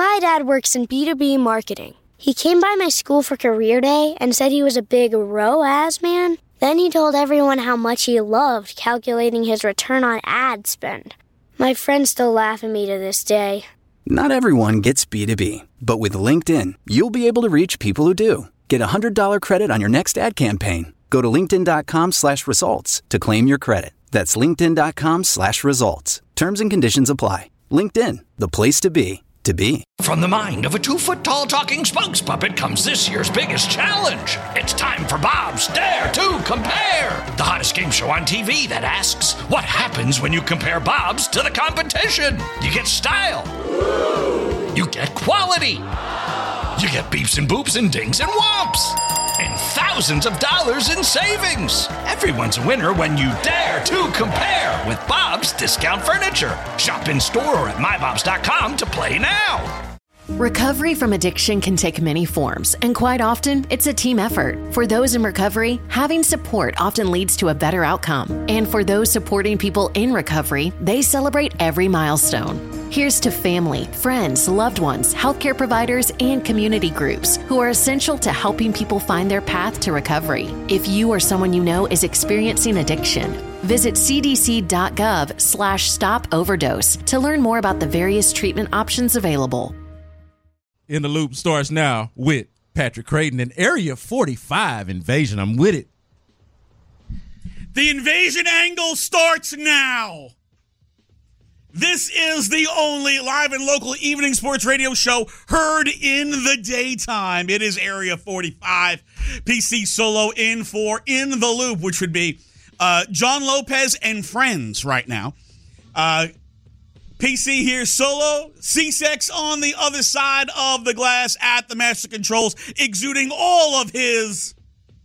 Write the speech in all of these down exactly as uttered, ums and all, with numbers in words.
My dad works in B two B marketing. He came by my school for career day and said he was a big R O A S man. Then he told everyone how much he loved calculating his return on ad spend. My friends still laugh at me to this day. Not everyone gets B two B, but with LinkedIn, you'll be able to reach people who do. Get a one hundred dollars credit on your next ad campaign. Go to linkedin.com slash results to claim your credit. That's linkedin.com slash results. Terms and conditions apply. LinkedIn, the place to be, to be. From the mind of a two-foot-tall talking spokes puppet comes this year's biggest challenge. It's time for Bob's Dare to Compare, the hottest game show on T V that asks, what happens when you compare Bob's to the competition? You get style. You get quality. You get beeps and boops and dings and whomps. And thousands of dollars in savings. Everyone's a winner when you dare to compare with Bob's Discount Furniture. Shop in store or at my bobs dot com to play now. Recovery from addiction can take many forms, and quite often, it's a team effort. For those in recovery, having support often leads to a better outcome. And for those supporting people in recovery, they celebrate every milestone. Here's to family, friends, loved ones, healthcare providers, and community groups who are essential to helping people find their path to recovery. If you or someone you know is experiencing addiction, visit cdc.gov slash stop overdose to learn more about the various treatment options available. In the Loop starts now with Patrick Creighton and Area forty-five Invasion. I'm with it. The invasion angle starts now. This is the only live and local evening sports radio show heard in the daytime. It is Area forty-five. P C Solo in for In the Loop, which would be uh, John Lopez and friends right now. Uh, P C here solo. C-Sex on the other side of the glass at the master controls, exuding all of his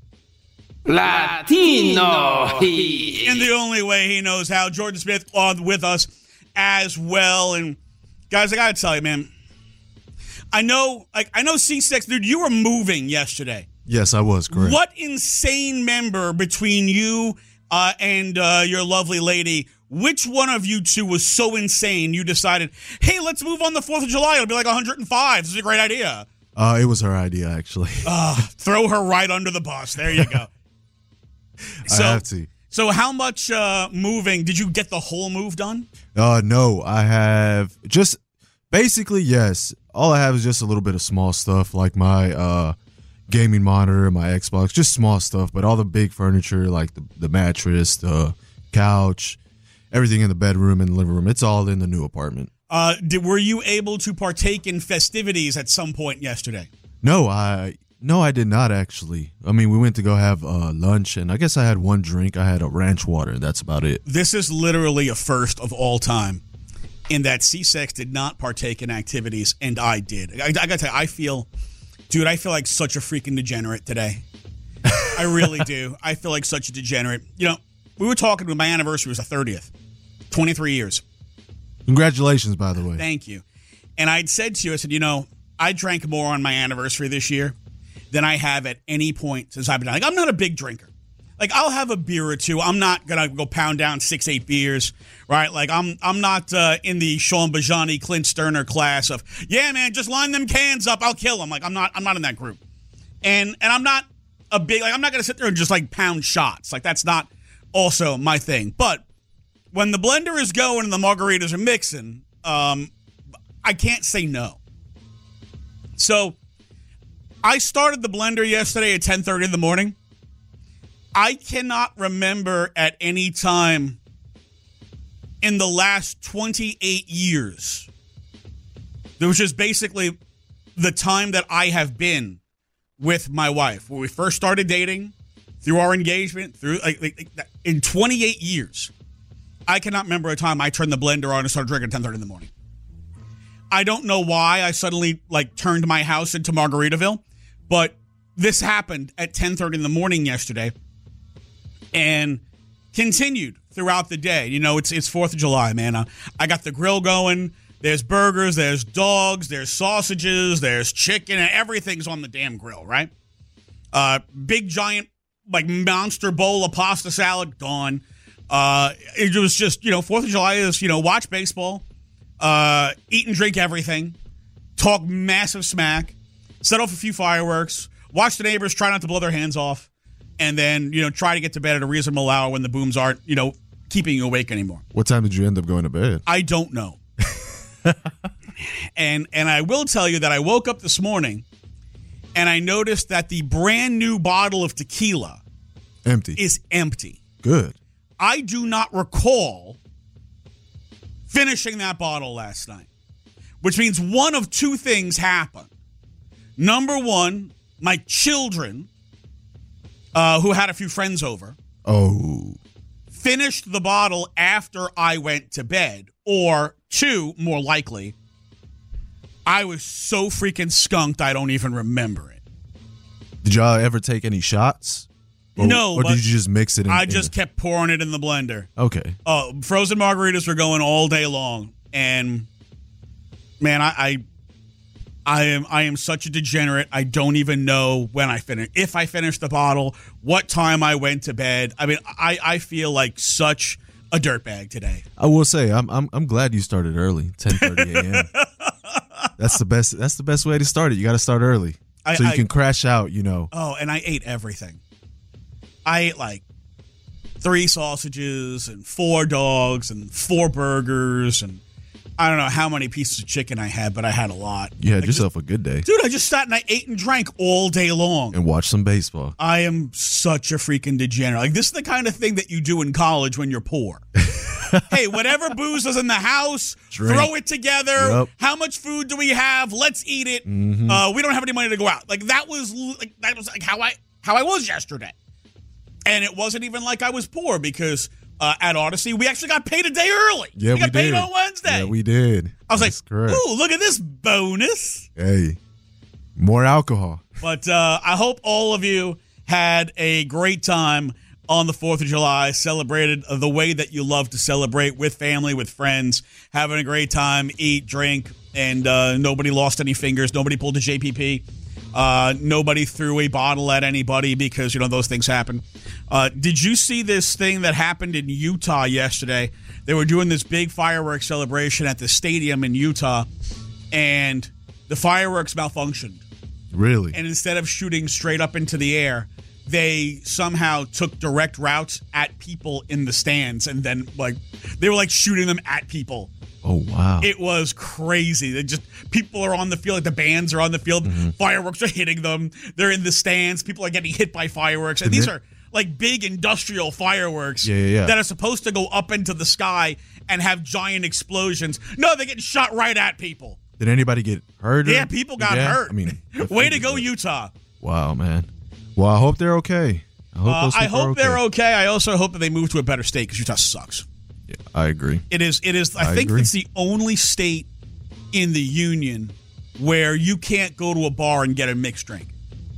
Latino in the only way he knows how. Jordan Smith on with us as well. And guys, I gotta tell you, man, I know, like, I know C-Sex, dude, you were moving yesterday. Yes, I was, correct. What insane member between you uh, and uh, your lovely lady, which one of you two was so insane you decided, hey, let's move on the fourth of July. It'll be like one hundred five. This is a great idea. Uh, it was her idea, actually. uh, throw her right under the bus. There you go. So, I have to. So how much uh, moving? Did you get the whole move done? Uh, no, I have just basically, yes. All I have is just a little bit of small stuff like my uh, gaming monitor, my Xbox, just small stuff. But all the big furniture, like the, the mattress, the couch, everything in the bedroom and the living room, it's all in the new apartment. Uh, did, were you able to partake in festivities at some point yesterday? No, I no, I did not actually. I mean, we went to go have uh, lunch, and I guess I had one drink. I had a ranch water, and that's about it. This is literally a first of all time in that C-Sex did not partake in activities, and I did. I, I got to tell you, I feel, dude, I feel like such a freaking degenerate today. I really do. I feel like such a degenerate. You know, we were talking when my anniversary was the thirtieth, twenty-three years. Congratulations, by the way. Thank you. And I'd said to you, I said, you know, I drank more on my anniversary this year than I have at any point since I've been, like, I'm not a big drinker. Like, I'll have a beer or two. I'm not going to go pound down six, eight beers, right? Like, I'm I'm not uh, in the Sean Bajani, Clint Sterner class of, yeah, man, just line them cans up. I'll kill them. Like, I'm not I'm not in that group. And and I'm not a big, like, I'm not going to sit there and just, like, pound shots. Like, that's not also my thing. But when the blender is going and the margaritas are mixing, um, I can't say no. So I started the blender yesterday at ten thirty in the morning. I cannot remember at any time in the last twenty-eight years, which is basically the time that I have been with my wife, when we first started dating, through our engagement, through like, like in twenty-eight years, I cannot remember a time I turned the blender on and started drinking at ten thirty in the morning. I don't know why I suddenly like turned my house into Margaritaville, but this happened at ten thirty in the morning yesterday and continued throughout the day. You know, it's it's fourth of July, man. Uh, I got the grill going. There's burgers, there's dogs, there's sausages, there's chicken, and everything's on the damn grill, right? Uh, big, giant, like, monster bowl of pasta salad, gone. Uh, it was just, you know, fourth of July is, you know, watch baseball, uh, eat and drink everything, talk massive smack, set off a few fireworks, watch the neighbors try not to blow their hands off, and then, you know, try to get to bed at a reasonable hour when the booms aren't, you know, keeping you awake anymore. What time did you end up going to bed? I don't know. and and I will tell you that I woke up this morning and I noticed that the brand new bottle of tequila Empty. is empty. Good. I do not recall finishing that bottle last night, which means one of two things happened. Number one, my children, uh, who had a few friends over, Oh. finished the bottle after I went to bed. Or two, more likely, I was so freaking skunked I don't even remember it. Did y'all ever take any shots? Or, No, Or but did you just mix it in? I in just kept pouring it in the blender. Okay. Oh, frozen margaritas were going all day long, and man, I, I, I am I am such a degenerate. I don't even know when I finished, if I finished the bottle, what time I went to bed. I mean, I, I feel like such a dirtbag today. I will say I'm I'm I'm glad you started early, ten thirty a.m. That's the best. That's the best way to start it. You got to start early, I- so you I- can crash out. You know. Oh, and I ate everything. I ate like three sausages and four dogs and four burgers and I don't know how many pieces of chicken I had, but I had a lot. You had Like, yourself a good day, Dude, I just sat and I ate and drank all day long. and watch some baseball. I am such a freaking degenerate. Like, this is the kind of thing that you do in college when you're poor. Hey, whatever booze is in the house, Drink. throw it together. Yep. How much food do we have? Let's eat it. Mm-hmm. Uh, we don't have any money to go out. Like, that was like that was like how I how I was yesterday. And it wasn't even like I was poor because uh, at Odyssey, we actually got paid a day early. Yeah, we got we paid did. on Wednesday. Yeah, we did. I was That's like, correct. ooh, look at this bonus. Hey, more alcohol. But uh, I hope all of you had a great time on the fourth of July, celebrated the way that you love to celebrate, with family, with friends, having a great time, eat, drink, and uh, nobody lost any fingers. Nobody pulled a J P P. Uh, nobody threw a bottle at anybody because, you know, those things happen. Uh, did you see this thing that happened in Utah yesterday? They were doing this big fireworks celebration at the stadium in Utah, and the fireworks malfunctioned. Really? And instead of shooting straight up into the air, they somehow took direct routes at people in the stands, and then like they were like shooting them at people. Oh wow! It was crazy. They just people are on the field, like the bands are on the field, Mm-hmm. fireworks are hitting them. They're in the stands. People are getting hit by fireworks, and, And these then- are like big industrial fireworks Yeah, yeah, yeah. that are supposed to go up into the sky and have giant explosions. No, they're getting shot right at people. Did anybody get hurt? or- Yeah, people got Yeah? hurt. I mean, Way to go, Utah. Wow, man. Well, I hope they're okay. I hope, Uh, those I people are hope okay. they're okay. I also hope that they move to a better state because Utah sucks. Yeah, I agree. It is. It is. I, I think agree. it's the only state in the union where you can't go to a bar and get a mixed drink.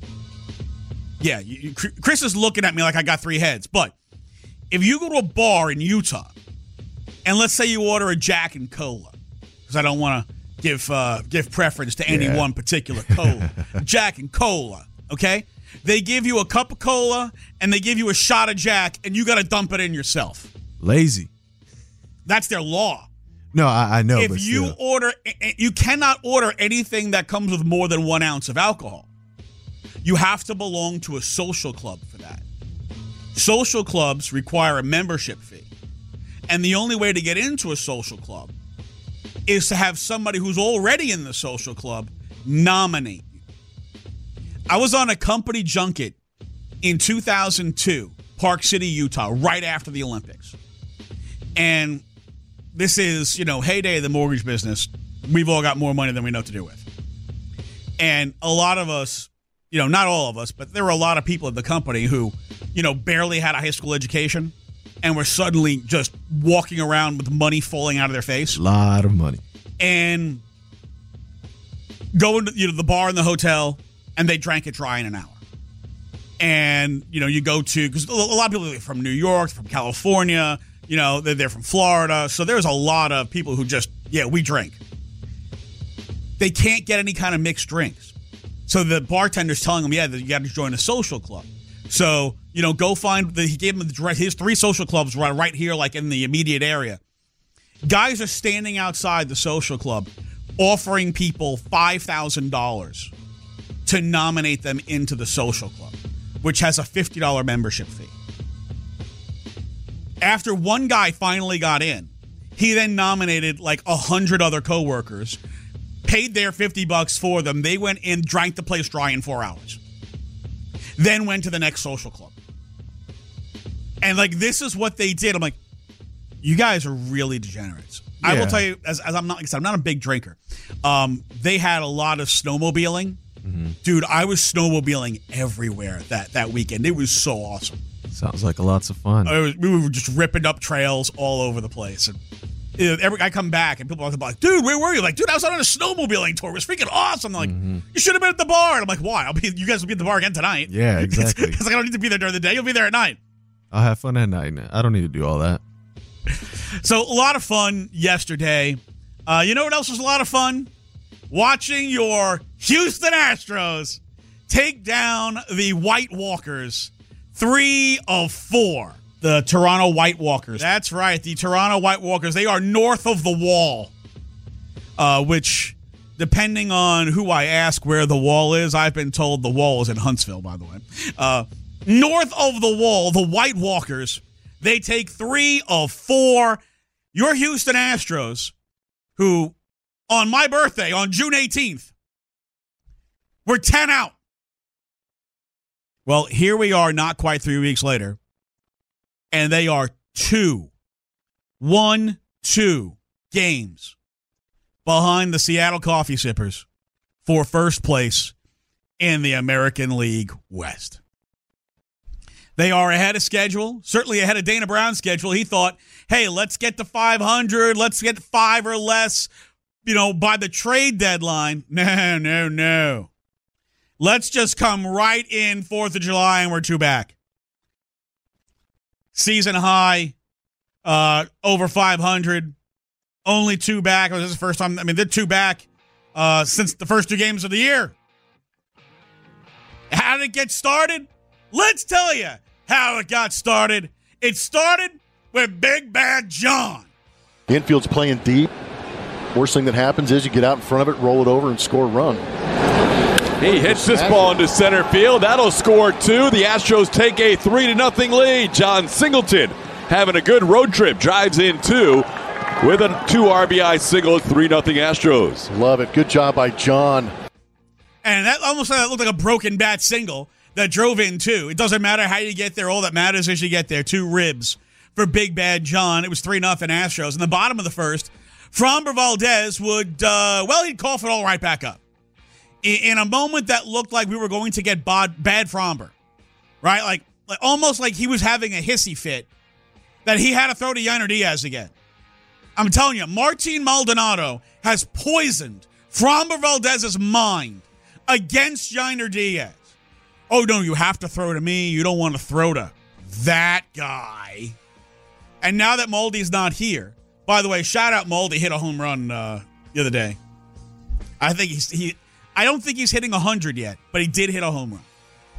Yeah, you, you, Chris is looking at me like I got three heads. But if you go to a bar in Utah, and let's say you order a Jack and Cola, because I don't want to give uh, give preference to any Yeah. one particular cola, Jack and Cola. Okay, they give you a cup of cola and they give you a shot of Jack, and you got to dump it in yourself. Lazy. That's their law. No, I, I know. If but you still. order, you cannot order anything that comes with more than one ounce of alcohol. You have to belong to a social club for that. Social clubs require a membership fee. And the only way to get into a social club is to have somebody who's already in the social club nominate you. I was on a company junket in two thousand two, Park City, Utah, right after the Olympics. And this is, you know, heyday of the mortgage business. We've all got more money than we know what to do with. And a lot of us, you know, not all of us, but there were a lot of people at the company who, you know, barely had a high school education and were suddenly just walking around with money falling out of their face. lot of money. And going to, you know, the bar and the hotel, and they drank it dry in an hour. And, you know, you go to, because a lot of people are from New York, from California, you know, they're, they're from Florida. So there's a lot of people who just, yeah, we drink. They can't get any kind of mixed drinks. So the bartender's telling them, yeah, that you got to join a social club. So, you know, go find, the, he gave them the direct, his three social clubs right, right here, like in the immediate area. Guys are standing outside the social club offering people five thousand dollars to nominate them into the social club, which has a fifty dollars membership fee. After one guy finally got in, he then nominated like one hundred other coworkers, paid their fifty bucks for them. They went in, drank the place dry in four hours. Then went to the next social club. And like, this is what they did. I'm like, you guys are really degenerates. Yeah. I will tell you, as, as I'm not, like I said, I'm not a big drinker. Um, they had a lot of snowmobiling. Mm-hmm. Dude, I was snowmobiling everywhere that, that weekend. It was so awesome. Sounds like lots of fun. It was, we were just ripping up trails all over the place. And you know, every, I come back and people are like, dude, where were you? Like, dude, I was out on a snowmobiling tour. It was freaking awesome. They're like, mm-hmm. you should have been at the bar. And I'm like, why? I'll be. You guys will be at the bar again tonight. Yeah, exactly. Because like, I don't need to be there during the day. You'll be there at night. I'll have fun at night. I don't need to do all that. So a lot of fun yesterday. Uh, you know what else was a lot of fun? Watching your Houston Astros take down the White Walkers, three of four. The Toronto White Walkers. That's right, the Toronto White Walkers. They are north of the wall, uh, which, depending on who I ask where the wall is, I've been told the wall is in Huntsville, by the way. Uh, north of the wall, the White Walkers, they take three of four. Your Houston Astros, who, on my birthday, on June eighteenth, were ten out. Well, here we are not quite three weeks later, and they are two, one, two games behind the Seattle Coffee Sippers for first place in the American League West. They are ahead of schedule, certainly ahead of Dana Brown's schedule. He thought, hey, let's get to five hundred, let's get five or less, you know, by the trade deadline. No, no, no. Let's just come right in fourth of July and we're two back. Season high, uh, over five hundred, only two back. This is the first time, I mean, they're two back uh, since the first two games of the year. How did it get started? Let's tell you how it got started. It started with Big Bad John. The infield's playing deep. Worst thing that happens is you get out in front of it, roll it over, and score a run. He hits this ball into center field. That'll score two. The Astros take a three to nothing lead. John Singleton having a good road trip. Drives in two with a two R B I single. three nothing Astros. Love it. Good job by John. And that almost looked like a broken bat single that drove in two. It doesn't matter how you get there. All that matters is you get there. Two ribs for Big Bad John. It was three nothing Astros. In the bottom of the first, Framber Valdez would, uh, well, he'd cough it all right back up. In a moment that looked like we were going to get bad, bad Framber, right? Like, like almost like he was having a hissy fit that he had to throw to Yainer Diaz again. I'm telling you, Martin Maldonado has poisoned Framber Valdez's mind against Yainer Diaz. Oh, no, you have to throw to me. You don't want to throw to that guy. And now that Maldy's not here, by the way, shout out Maldy, hit a home run uh, the other day. I think he's he. I don't think he's hitting one hundred yet, but he did hit a home run.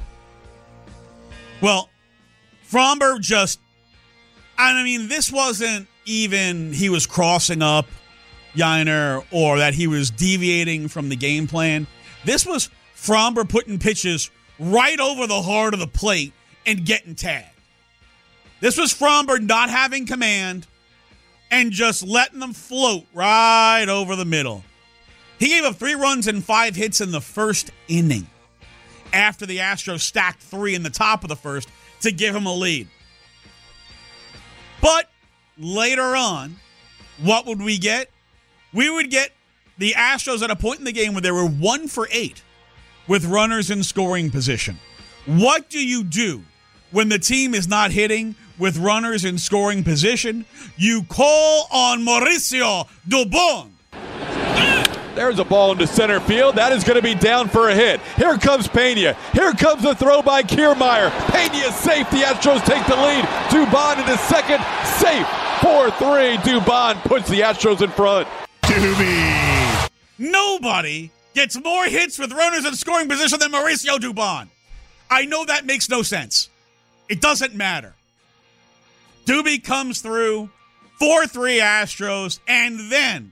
Well, Framber just, I mean, this wasn't even he was crossing up Yainer or that he was deviating from the game plan. This was Framber putting pitches right over the heart of the plate and getting tagged. This was Framber not having command and just letting them float right over the middle. He gave up three runs and five hits in the first inning after the Astros stacked three in the top of the first to give him a lead. But later on, what would we get? We would get the Astros at a point in the game where they were one for eight with runners in scoring position. What do you do when the team is not hitting with runners in scoring position? You call on Mauricio Dubon. There's a ball into center field. That is going to be down for a hit. Here comes Pena. Here comes the throw by Kiermaier. Pena is safe. The Astros take the lead. Dubon into second. Safe. four three. Dubon puts the Astros in front. Doobie. Nobody gets more hits with runners in scoring position than Mauricio Dubon. I know that makes no sense. It doesn't matter. Doobie comes through. four three Astros. And then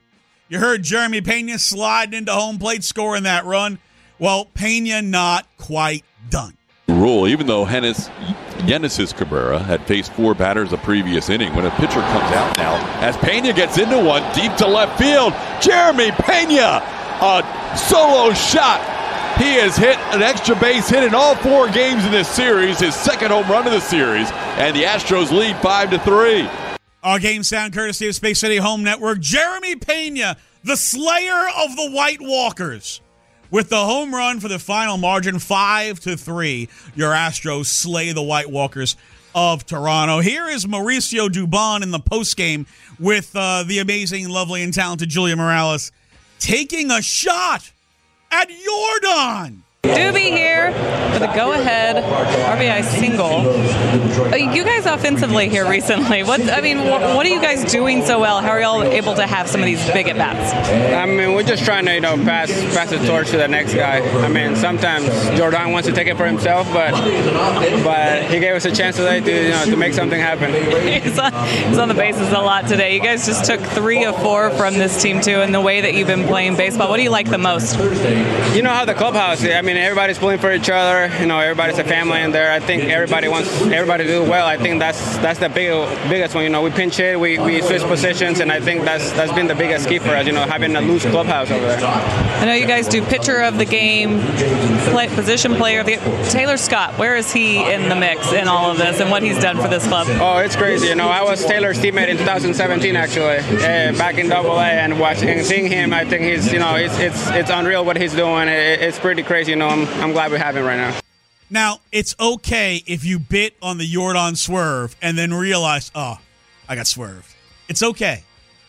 You heard Jeremy Pena sliding into home plate, scoring that run. Well, Pena not quite done. Rule, even though Hennis, Genesis Cabrera had faced four batters the previous inning, when a pitcher comes out now, as Pena gets into one deep to left field, Jeremy Pena, a solo shot. He has hit an extra base hit in all four games in this series, his second home run of the series, and the Astros lead five to three. Our game sound courtesy of Space City Home Network. Jeremy Pena, the slayer of the White Walkers, with the home run for the final margin, five to three. Your Astros slay the White Walkers of Toronto. Here is Mauricio Dubon in the postgame with uh, the amazing, lovely, and talented Julia Morales taking a shot at Yordan. Doobie here for the go-ahead R B I single. You guys offensively here recently, what I mean, what are you guys doing so well? How are y'all able to have some of these big at-bats? I mean, we're just trying to, you know, pass pass the torch to the next guy. I mean, sometimes Jordan wants to take it for himself, but but he gave us a chance today to, you know, to make something happen. he's, on, he's on the bases a lot today. You guys just took three of four from this team, too, and the way that you've been playing baseball. What do you like the most? You know how the clubhouse, I mean, everybody's pulling for each other. You know, everybody's a family in there. I think everybody wants everybody to do well. I think that's that's the big, biggest one. You know, we pinch hit, we, we switch positions, and I think that's that's been the biggest key for us, you know, having a loose clubhouse over there. I know you guys do pitcher of the game, play, position player of the Taylor Scott, where is he in the mix in all of this and what he's done for this club? Oh, it's crazy. You know, I was Taylor's teammate in two thousand seventeen, actually, uh, back in Double A, and watching and seeing him, I think he's, you know, it's it's it's unreal what he's doing. It, it's pretty crazy. You know, I'm I'm glad we have him right now. Now, it's okay if you bit on the Yordan swerve and then realize, oh, I got swerved. It's okay.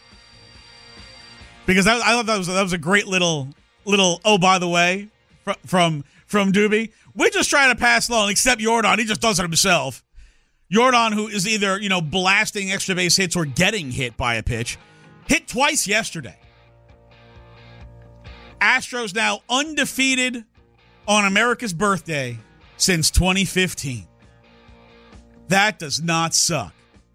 Because I, I thought that was, that was a great little, little oh, by the way, fr- from from Doobie. We're just trying to pass along, except Yordan. He just does it himself. Yordan, who is either, you know, blasting extra base hits or getting hit by a pitch, hit twice yesterday. Astros now undefeated on America's birthday since twenty fifteen. That does not suck.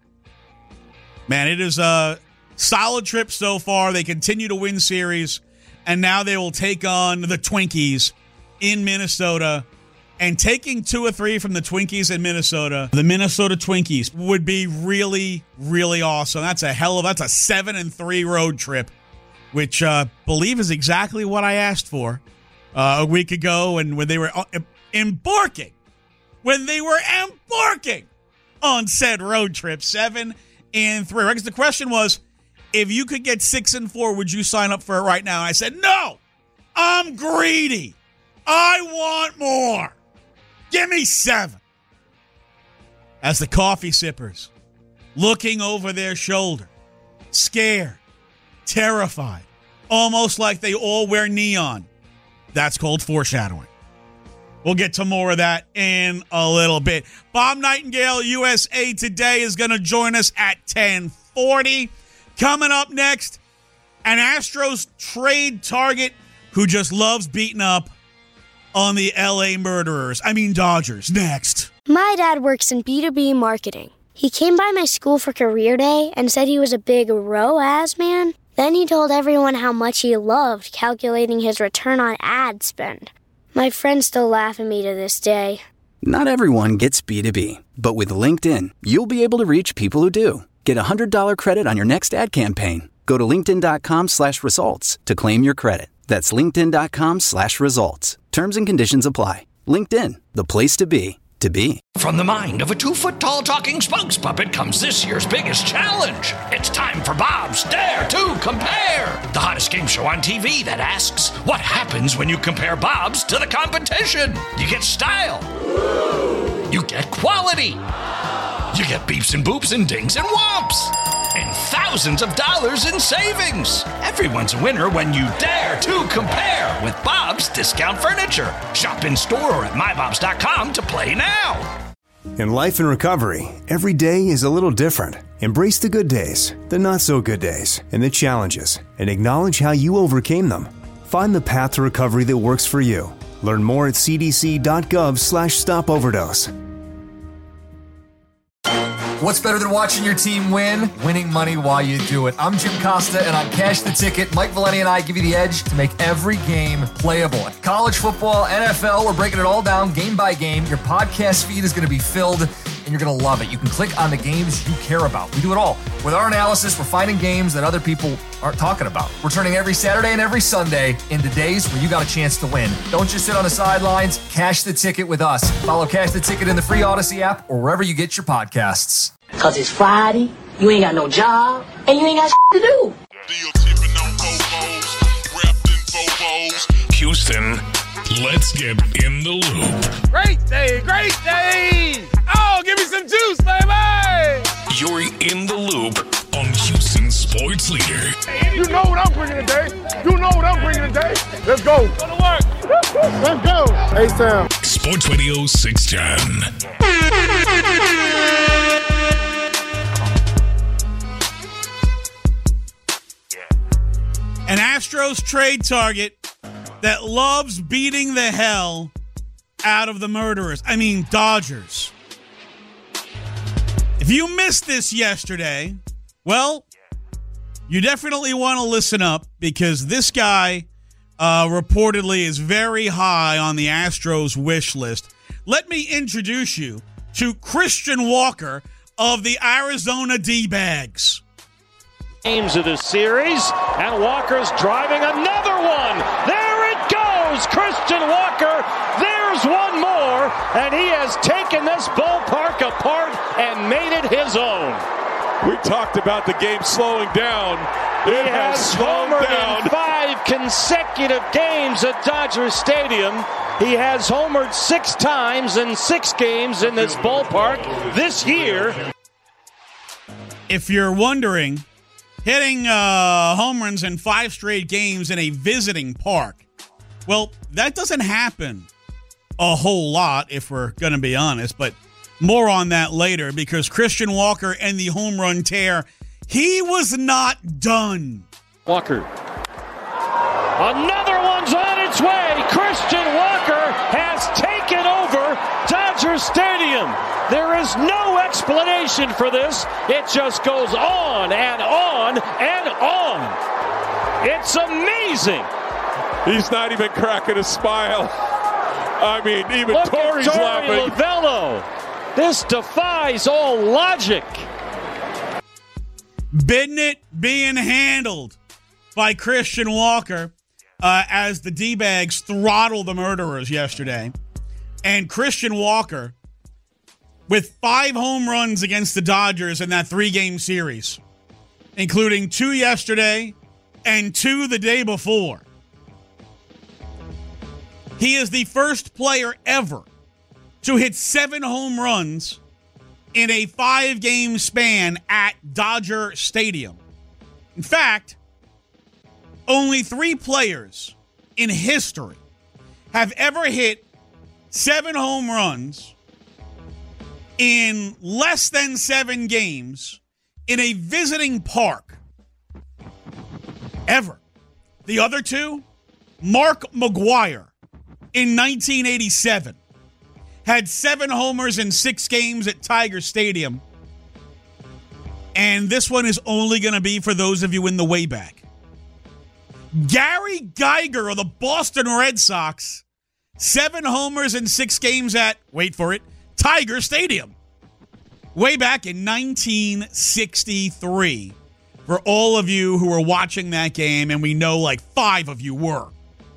Man, it is a solid trip so far. They continue to win series, and now they will take on the Twinkies in Minnesota. And taking two or three from the Twinkies in Minnesota, the Minnesota Twinkies, would be really, really awesome. That's a hell of, that's a seven and three road trip, which I uh, believe is exactly what I asked for uh, a week ago, and when they were embarking, when they were embarking on said road trip, seven and three. I guess the question was, if you could get six and four, would you sign up for it right now? And I said, no, I'm greedy. I want more. Give me seven. As the coffee sippers, looking over their shoulder, scared, terrified, almost like they all wear neon. That's called foreshadowing. We'll get to more of that in a little bit. Bob Nightingale, U S A Today, is going to join us at ten forty. Coming up next, an Astros trade target who just loves beating up on the L A Murderers. I mean Dodgers. Next. My dad works in B two B marketing. He came by my school for career day and said he was a big R O A S man. Then he told everyone how much he loved calculating his return on ad spend. My friends still laugh at me to this day. Not everyone gets B two B, but with LinkedIn, you'll be able to reach people who do. Get a one hundred dollars credit on your next ad campaign. Go to linkedin.com slash results to claim your credit. That's linkedin.com slash results. Terms and conditions apply. LinkedIn, the place to be, to be. From the mind of a two-foot-tall talking spokes puppet comes this year's biggest challenge. It's time for Bob's Dare to Compare, the hottest game show on T V that asks, what happens when you compare Bob's to the competition? You get style. You get quality. You get beeps and boops and dings and whomps. And thousands of dollars in savings. Everyone's a winner when you dare to compare with Bob's Discount Furniture. Shop in store or at my bobs dot com to play now. In life and recovery, every day is a little different. Embrace the good days, the not so good days, and the challenges, and acknowledge how you overcame them. Find the path to recovery that works for you. Learn more at c d c dot gov slash stop overdose. What's better than watching your team win? Winning money while you do it. I'm Jim Costa, and on Cash the Ticket, Mike Valeni and I give you the edge to make every game playable. College football, N F L, we're breaking it all down game by game. Your podcast feed is going to be filled, and you're going to love it. You can click on the games you care about. We do it all. With our analysis, we're finding games that other people aren't talking about. We're turning every Saturday and every Sunday into days where you got a chance to win. Don't just sit on the sidelines. Cash the Ticket with us. Follow Cash the Ticket in the free Odyssey app or wherever you get your podcasts. Cause it's Friday, you ain't got no job, and you ain't got shit to do. Houston, let's get in the loop. Great day, great day! Oh, give me some juice, baby! You're in the loop on Houston Sports Leader. You know what I'm bringing today. You know what I'm bringing today. Let's go. Go to work. Let's go. Hey, Sam. Sports Radio six ten. An Astros trade target that loves beating the hell out of the murderers. I mean, Dodgers. If you missed this yesterday, well, you definitely want to listen up because this guy uh, reportedly is very high on the Astros wish list. Let me introduce you to Christian Walker of the Arizona D-Bags. Games of the series, and Walker's driving another one. There it goes, Christian Walker. There's one more, and he has taken this ballpark apart and made it his own. We talked about the game slowing down. It he has, has slowed homered down. in five consecutive games at Dodger Stadium. He has homered six times in six games in this ballpark this year. If you're wondering, hitting uh, home runs in five straight games in a visiting park, well, that doesn't happen a whole lot, if we're going to be honest, but more on that later, because Christian Walker and the home run tear, he was not done. Walker. Another one's on its way. Christian Walker has taken over Dodger Stadium. There is no explanation for this. It just goes on and on and on. It's amazing. He's not even cracking a smile. I mean, even Look Torrey's at Torrey laughing. Lovello. This defies all logic. Bidnett being handled by Christian Walker uh, as the D-Bags throttle the murderers yesterday. And Christian Walker with five home runs against the Dodgers in that three-game series, including two yesterday and two the day before. He is the first player ever to hit seven home runs in a five-game span at Dodger Stadium. In fact, only three players in history have ever hit seven home runs in less than seven games in a visiting park. Ever. The other two, Mark McGwire in nineteen eighty-seven. Had seven homers in six games at Tiger Stadium. And this one is only going to be for those of you in the way back. Gary Geiger of the Boston Red Sox, seven homers in six games at, wait for it, Tiger Stadium. Way back in nineteen sixty-three. For all of you who were watching that game, and we know like five of you were.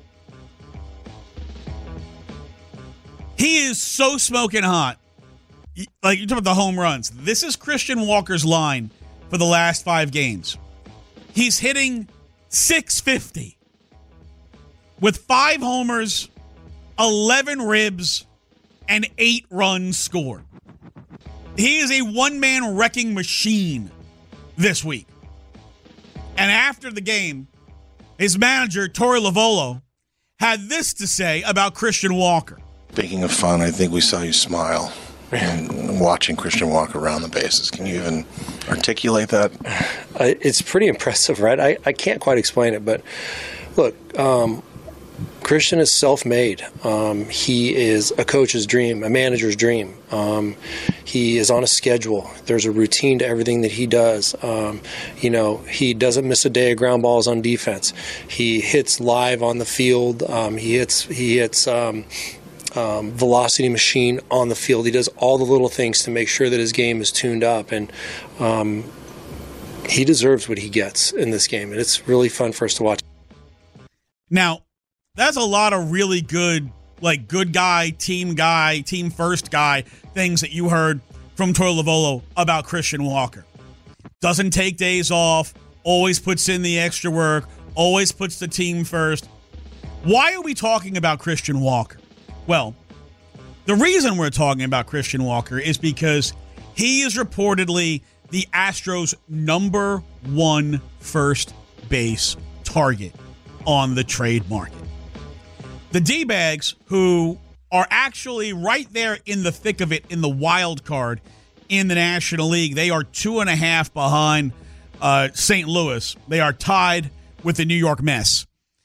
He is so smoking hot. Like, you're talking about the home runs. This is Christian Walker's line for the last five games. He's hitting six fifty with five homers, eleven ribs, and eight runs scored. He is a one-man wrecking machine this week. And after the game, his manager, Torrey Lovello, had this to say about Christian Walker. Speaking of fun, I think we saw you smile and watching Christian Walker around the bases. Can you even articulate that? Uh, it's pretty impressive, right? I, I can't quite explain it, but look, um, Christian is self-made. Um, he is a coach's dream, a manager's dream. Um, he is on a schedule. There's a routine to everything that he does. Um, you know, he doesn't miss a day of ground balls on defense. He hits live on the field. Um, he hits. He hits. Um, Um, velocity machine on the field. He does all the little things to make sure that his game is tuned up, and um, he deserves what he gets in this game, and it's really fun for us to watch. Now, that's a lot of really good, like good guy, team guy, team first guy things that you heard from Troy Lovullo about Christian Walker. Doesn't take days off, always puts in the extra work, always puts the team first. Why are we talking about Christian Walker? Well, the reason we're talking about Christian Walker is because he is reportedly the Astros' number one first base target on the trade market. The D-Bags, who are actually right there in the thick of it in the wild card in the National League, they are two and a half behind uh, Saint Louis. They are tied with the New York Mets.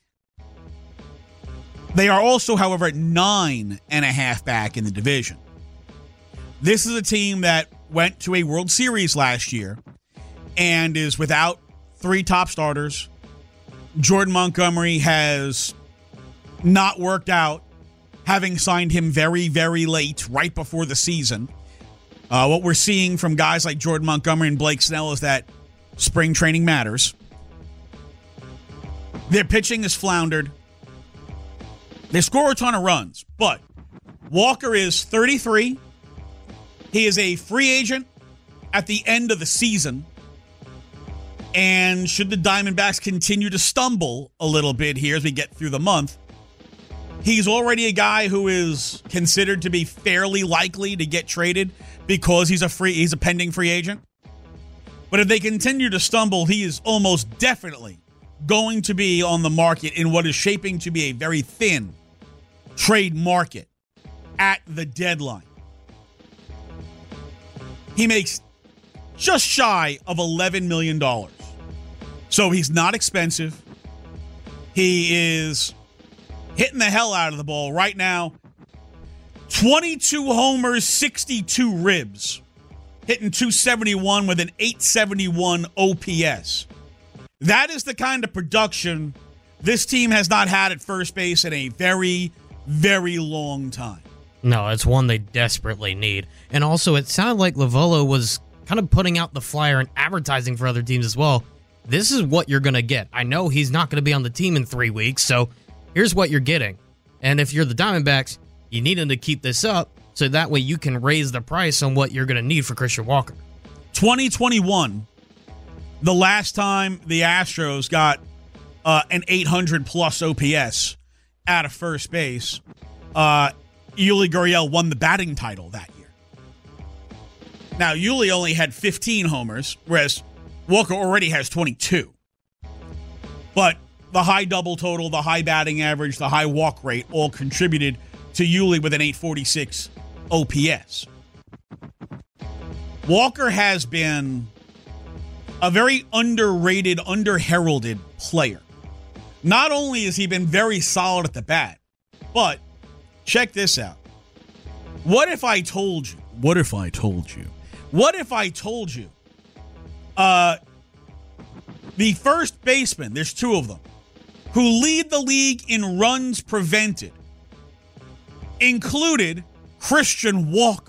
They are also, however, nine and a half back in the division. This is a team that went to a World Series last year and is without three top starters. Jordan Montgomery has not worked out, having signed him very, very late, right before the season. Uh, what we're seeing from guys like Jordan Montgomery and Blake Snell is that spring training matters. Their pitching has floundered. They score a ton of runs, but Walker is thirty-three. He is a free agent at the end of the season. And should the Diamondbacks continue to stumble a little bit here as we get through the month, he's already a guy who is considered to be fairly likely to get traded because he's a free he's a pending free agent. But if they continue to stumble, he is almost definitely going to be on the market in what is shaping to be a very thin trade market at the deadline. He makes just shy of eleven million dollars. So he's not expensive. He is hitting the hell out of the ball right now. twenty-two homers, sixty-two ribs. Hitting two seventy-one with an eight seventy-one O P S. That is the kind of production this team has not had at first base in a very, very long time. No, it's one they desperately need. And also, it sounded like Lovullo was kind of putting out the flyer and advertising for other teams as well. This is what you're going to get. I know he's not going to be on the team in three weeks, so here's what you're getting. And if you're the Diamondbacks, you need him to keep this up so that way you can raise the price on what you're going to need for Christian Walker. twenty twenty-one, the last time the Astros got uh, an eight hundred plus O P S out of first base, uh, Yuli Gurriel won the batting title that year. Now, Yuli only had fifteen homers, whereas Walker already has twenty-two. But the high double total, the high batting average, the high walk rate all contributed to Yuli with an eight forty-six O P S. Walker has been a very underrated, under-heralded player. Not only has he been very solid at the bat, but check this out. What if I told you? What if I told you? What if I told you? Uh, the first baseman, there's two of them, who lead the league in runs prevented, included Christian Walker.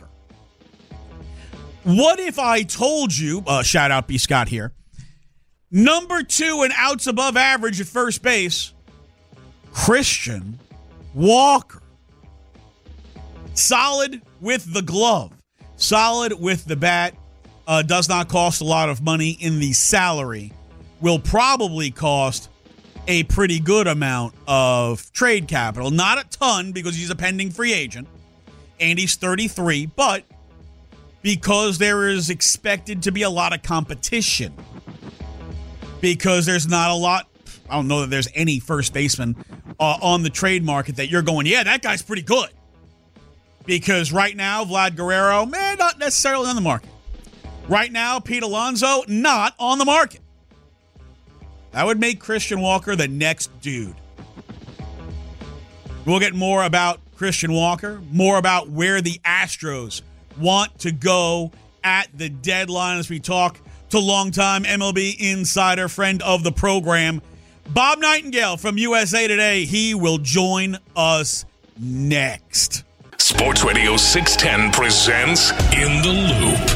What if I told you, uh, shout out B. Scott here, number two in outs above average at first base, Christian Walker. Solid with the glove, solid with the bat, uh, does not cost a lot of money in the salary, will probably cost a pretty good amount of trade capital. Not a ton because he's a pending free agent and he's thirty-three, but because there is expected to be a lot of competition. Because there's not a lot, I don't know that there's any first baseman uh, on the trade market that you're going, yeah, that guy's pretty good. Because right now, Vlad Guerrero, man, not necessarily on the market. Right now, Pete Alonso, not on the market. That would make Christian Walker the next dude. We'll get more about Christian Walker, more about where the Astros want to go at the deadline as we talk to longtime M L B insider, friend of the program, Bob Nightingale from U S A Today. He will join us next. Sports Radio six ten presents In the Loop.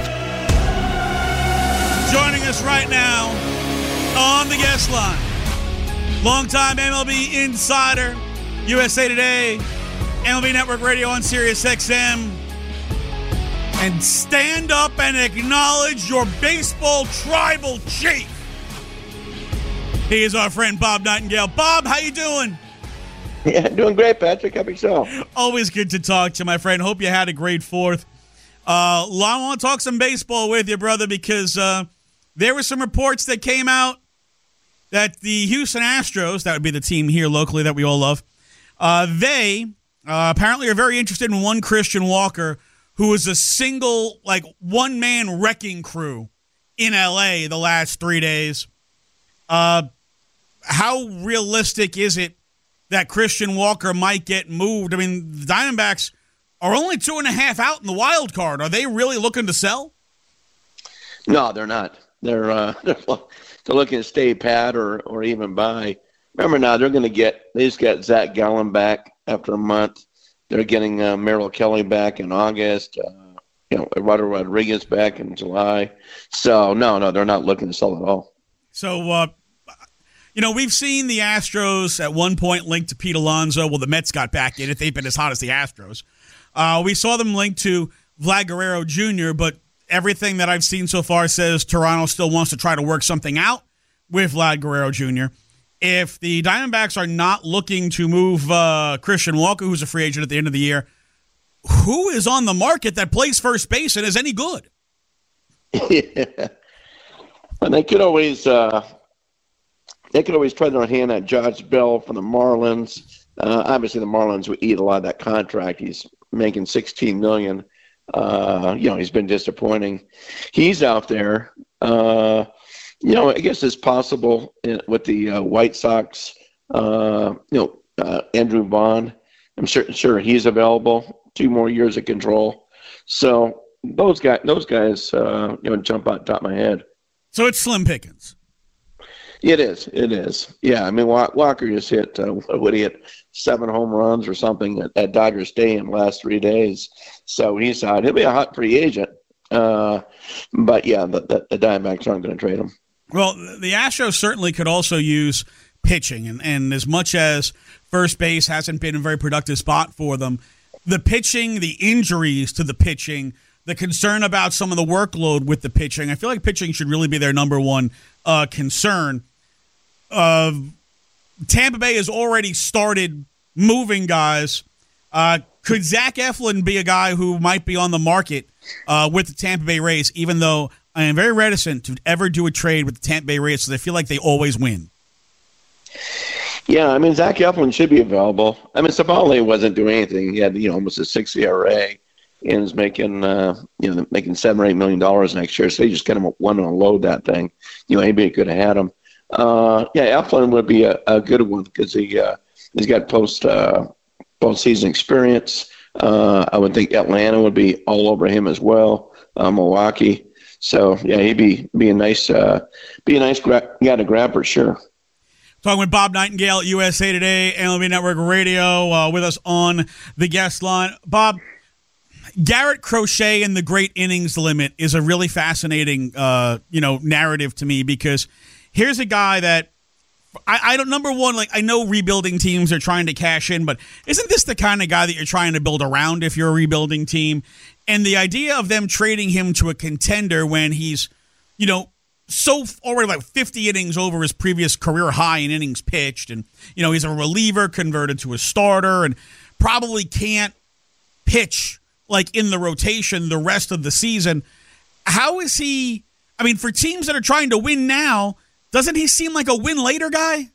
Joining us right now on the guest line, longtime M L B insider, U S A Today, M L B Network Radio on Sirius X M, and stand up and acknowledge your baseball tribal chief. He is our friend Bob Nightingale. Bob, how you doing? Yeah, doing great, Patrick. How about yourself? Always good to talk to you, my friend. Hope you had a great fourth. Uh, I want to talk some baseball with you, brother, because uh, there were some reports that came out that the Houston Astros, that would be the team here locally that we all love, uh, they uh, apparently are very interested in one Christian Walker, who was a single, like, one-man wrecking crew in L A the last three days. Uh, how realistic is it that Christian Walker might get moved? I mean, the Diamondbacks are only two and a half out in the wild card. Are they really looking to sell? No, they're not. They're uh, they're, they're looking to stay pat or, or even buy. Remember now, they're going to get – they just got Zach Gallen back after a month. They're getting uh, Merrill Kelly back in August. Uh, you know, Eduardo Rodriguez back in July. So, no, no, they're not looking to sell at all. So, uh, you know, we've seen the Astros at one point linked to Pete Alonso. Well, the Mets got back in it. They've been as hot as the Astros. Uh, we saw them linked to Vlad Guerrero Junior, but everything that I've seen so far says Toronto still wants to try to work something out with Vlad Guerrero Junior If the Diamondbacks are not looking to move uh, Christian Walker, who's a free agent at the end of the year, who is on the market that plays first base and is any good? Yeah. And they could always uh, they could always try their hand at Josh Bell from the Marlins. Uh, obviously, the Marlins would eat a lot of that contract. He's making sixteen million dollars. Uh, you know, he's been disappointing. He's out there. Uh, you know, I guess it's possible in, with the uh, White Sox. Uh, you know, uh, Andrew Vaughn. I'm sure sure he's available. Two more years of control. So those guys, those guys, uh, you know, jump out top of my head. So it's slim pickings. It is. It is. Yeah. I mean, Walker just hit, uh, what he hit, seven home runs or something at, at Dodger Stadium the last three days. So he's out. He'll be a hot free agent. Uh, but, yeah, the, the, the Diamondbacks aren't going to trade him. Well, the Astros certainly could also use pitching. And, and as much as first base hasn't been a very productive spot for them, the pitching, the injuries to the pitching, the concern about some of the workload with the pitching, I feel like pitching should really be their number one uh, concern. Uh, Tampa Bay has already started moving guys. Uh, could Zach Eflin be a guy who might be on the market uh, with the Tampa Bay Rays, even though I am very reticent to ever do a trade with the Tampa Bay Rays because I feel like they always win? Yeah, I mean, Zach Eflin should be available. I mean, Savale wasn't doing anything. He had, you know, almost a six E R A. And is making, uh, you know, making seven or eight million dollars next year. So they just kind of want to unload that thing. You know, maybe it could have had him. Uh, yeah, Eflin would be a, a good one because he uh, he's got post uh, postseason experience. Uh, I would think Atlanta would be all over him as well. Uh, Milwaukee. So yeah, he'd be be a nice uh, be a nice gra- guy to grab for sure. Talking with Bob Nightingale at U S A Today, M L B Network Radio, uh, with us on the guest line. Bob, Garrett Crochet and the great innings limit is a really fascinating, uh, you know, narrative to me because here's a guy that I, I don't. Number one, like I know rebuilding teams are trying to cash in, but isn't this the kind of guy that you're trying to build around if you're a rebuilding team? And the idea of them trading him to a contender when he's, you know, so already like fifty innings over his previous career high in innings pitched, and you know he's a reliever converted to a starter, and probably can't pitch like in the rotation the rest of the season. How is he, I mean, for teams that are trying to win now, doesn't he seem like a win later guy?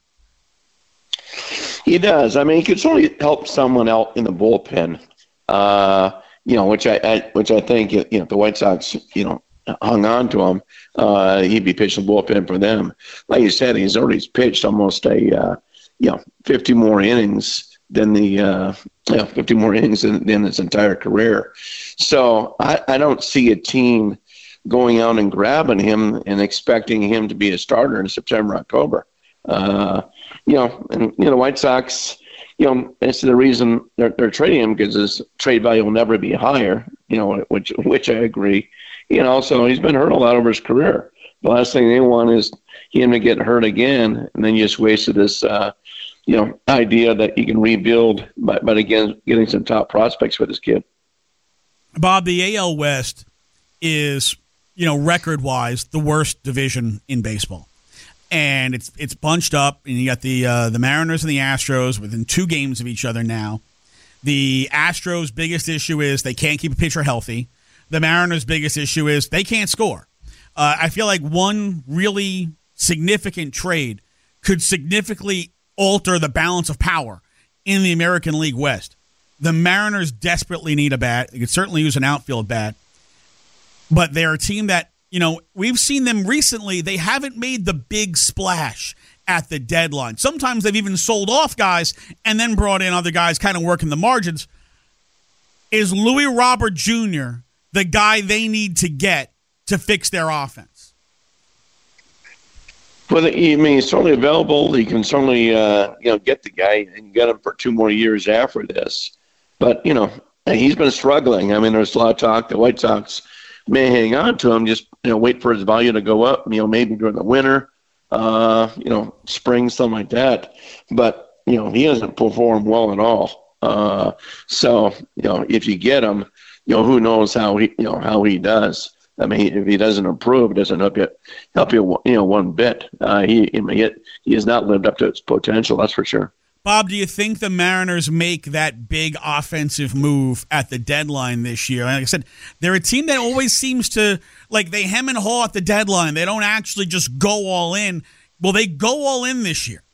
He does. I mean, he could certainly help someone out in the bullpen, uh, you know, which I, I which I think, you know, if the White Sox, you know, hung on to him, uh, he'd be pitching the bullpen for them. Like you said, he's already pitched almost a, uh, you know, fifty more innings than the uh, you know, fifty more innings in, in his entire career. So I, I don't see a team going out and grabbing him and expecting him to be a starter in September, October. Uh, you know, and you know, the White Sox, you know, that's the reason they're, they're trading him, because his trade value will never be higher. You know, which which I agree. You know, so he's been hurt a lot over his career. The last thing they want is him to get hurt again, and then you just wasted this, uh, you know, idea that you can rebuild by, by again getting some top prospects for this kid. Bob, the A L West is, you know, record-wise, the worst division in baseball. And it's it's bunched up, and you got the uh, the Mariners and the Astros within two games of each other now. The Astros' biggest issue is they can't keep a pitcher healthy. The Mariners' biggest issue is they can't score. Uh, I feel like one really significant trade could significantly alter the balance of power in the American League West. The Mariners desperately need a bat. They could certainly use an outfield bat. But they're a team that, you know, we've seen them recently. They haven't made the big splash at the deadline. Sometimes they've even sold off guys and then brought in other guys kind of working the margins. Is Louis Robert Junior the guy they need to get to fix their offense? Well, I mean, he's certainly available. You can certainly, uh, you know, get the guy and get him for two more years after this. But, you know, he's been struggling. I mean, there's a lot of talk. The White Sox may hang on to him, just, you know, wait for his value to go up, you know, maybe during the winter, uh, you know, spring, something like that. But, you know, he hasn't performed well at all. Uh, so, you know, if you get him, you know, who knows how he, you know, how he does. I mean, if he doesn't improve, it doesn't help you, help you, you know, one bit. Uh, he, he, he has not lived up to its potential, that's for sure. Bob, do you think the Mariners make that big offensive move at the deadline this year? Like I said, they're a team that always seems to, like, they hem and haw at the deadline. They don't actually just go all in. Will they go all in this year?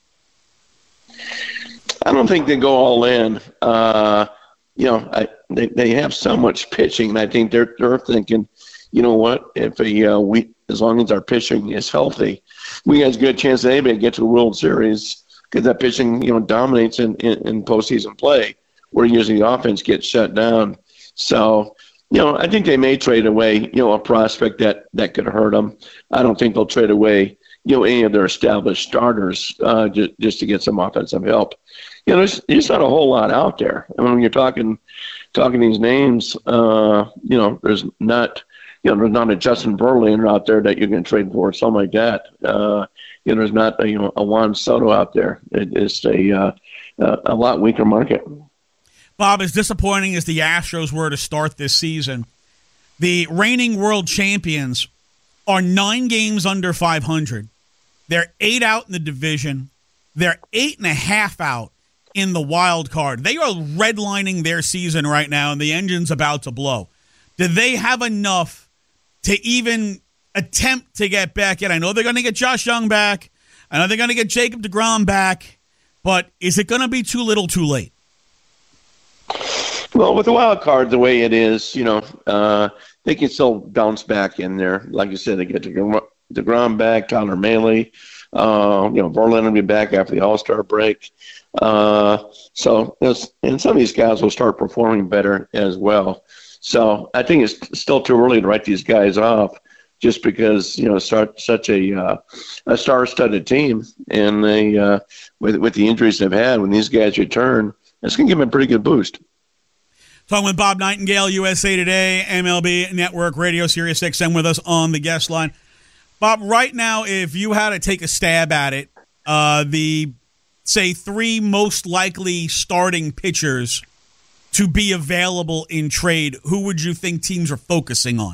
I don't think they go all in. Uh, you know, I, they they have so much pitching, and I think they're they're thinking, you know what, if a, uh, we as long as our pitching is healthy, we have a good chance that anybody get to the World Series, because that pitching, you know, dominates in, in, in postseason play, where usually the offense gets shut down. So, you know, I think they may trade away, you know, a prospect that, that could hurt them. I don't think they'll trade away, you know, any of their established starters uh, just, just to get some offensive help. You know, there's, there's not a whole lot out there. I mean, when you're talking talking these names, uh, you know, there's not, you know, there's not a Justin Verlander out there that you can trade for, or something like that. Uh, you know, there's not a, you know, a Juan Soto out there. It, it's a uh, a lot weaker market. Bob, as disappointing as the Astros were to start this season, the reigning world champions are nine games under five hundred. They're eight out in the division. They're eight and a half out in the wild card. They are redlining their season right now, and the engine's about to blow. Do they have enough to even attempt to get back in? I know they're going to get Josh Young back. I know they're going to get Jacob deGrom back. But is it going to be too little too late? Well, with the wild card the way it is, you know, uh, they can still bounce back in there. Like you said, they get deGrom back, Tyler Mahle. Uh, you know, Verlander will be back after the All-Star break. Uh, so, and some of these guys will start performing better as well. So I think it's still too early to write these guys off, just because, you know, start such a uh, a star-studded team, and they uh, with with the injuries they've had, when these guys return, it's going to give them a pretty good boost. Talking with Bob Nightingale, U S A Today, M L B Network, Radio Sirius X M with us on the guest line. Bob, right now, if you had to take a stab at it, uh, the, say, three most likely starting pitchers to be available in trade, who would you think teams are focusing on?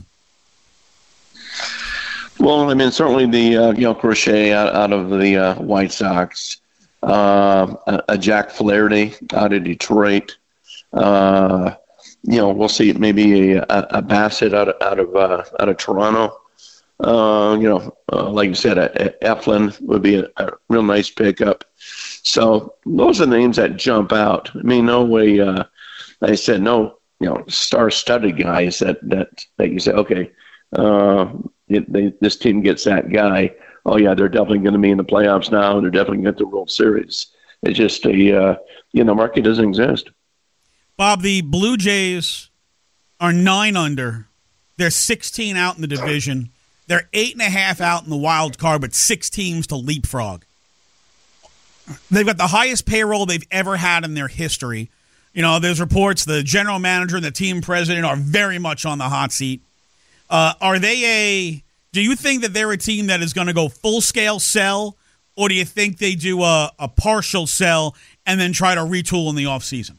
Well, I mean, certainly the, uh, you know, Crochet out, out of the uh, White Sox, uh, a, a Jack Flaherty out of Detroit. Uh, you know, we'll see maybe a, a Bassett out of, out of, uh, out of Toronto. Uh, you know, uh, like you said, a, a Eflin would be a, a real nice pickup. So those are the names that jump out. I mean, no way, uh, like I said, no, you know, star-studded guys that, that, that you say, okay, uh, it, they, this team gets that guy. Oh, yeah, they're definitely going to be in the playoffs now. They're definitely going to get the World Series. It's just a uh, you know market doesn't exist. Bob, the Blue Jays are nine under. They're sixteen out in the division. They're eight and a half out in the wild card, but six teams to leapfrog. They've got the highest payroll they've ever had in their history. You know, there's reports the general manager and the team president are very much on the hot seat. Uh, are they a – do you think that they're a team that is going to go full-scale sell, or do you think they do a, a partial sell and then try to retool in the offseason?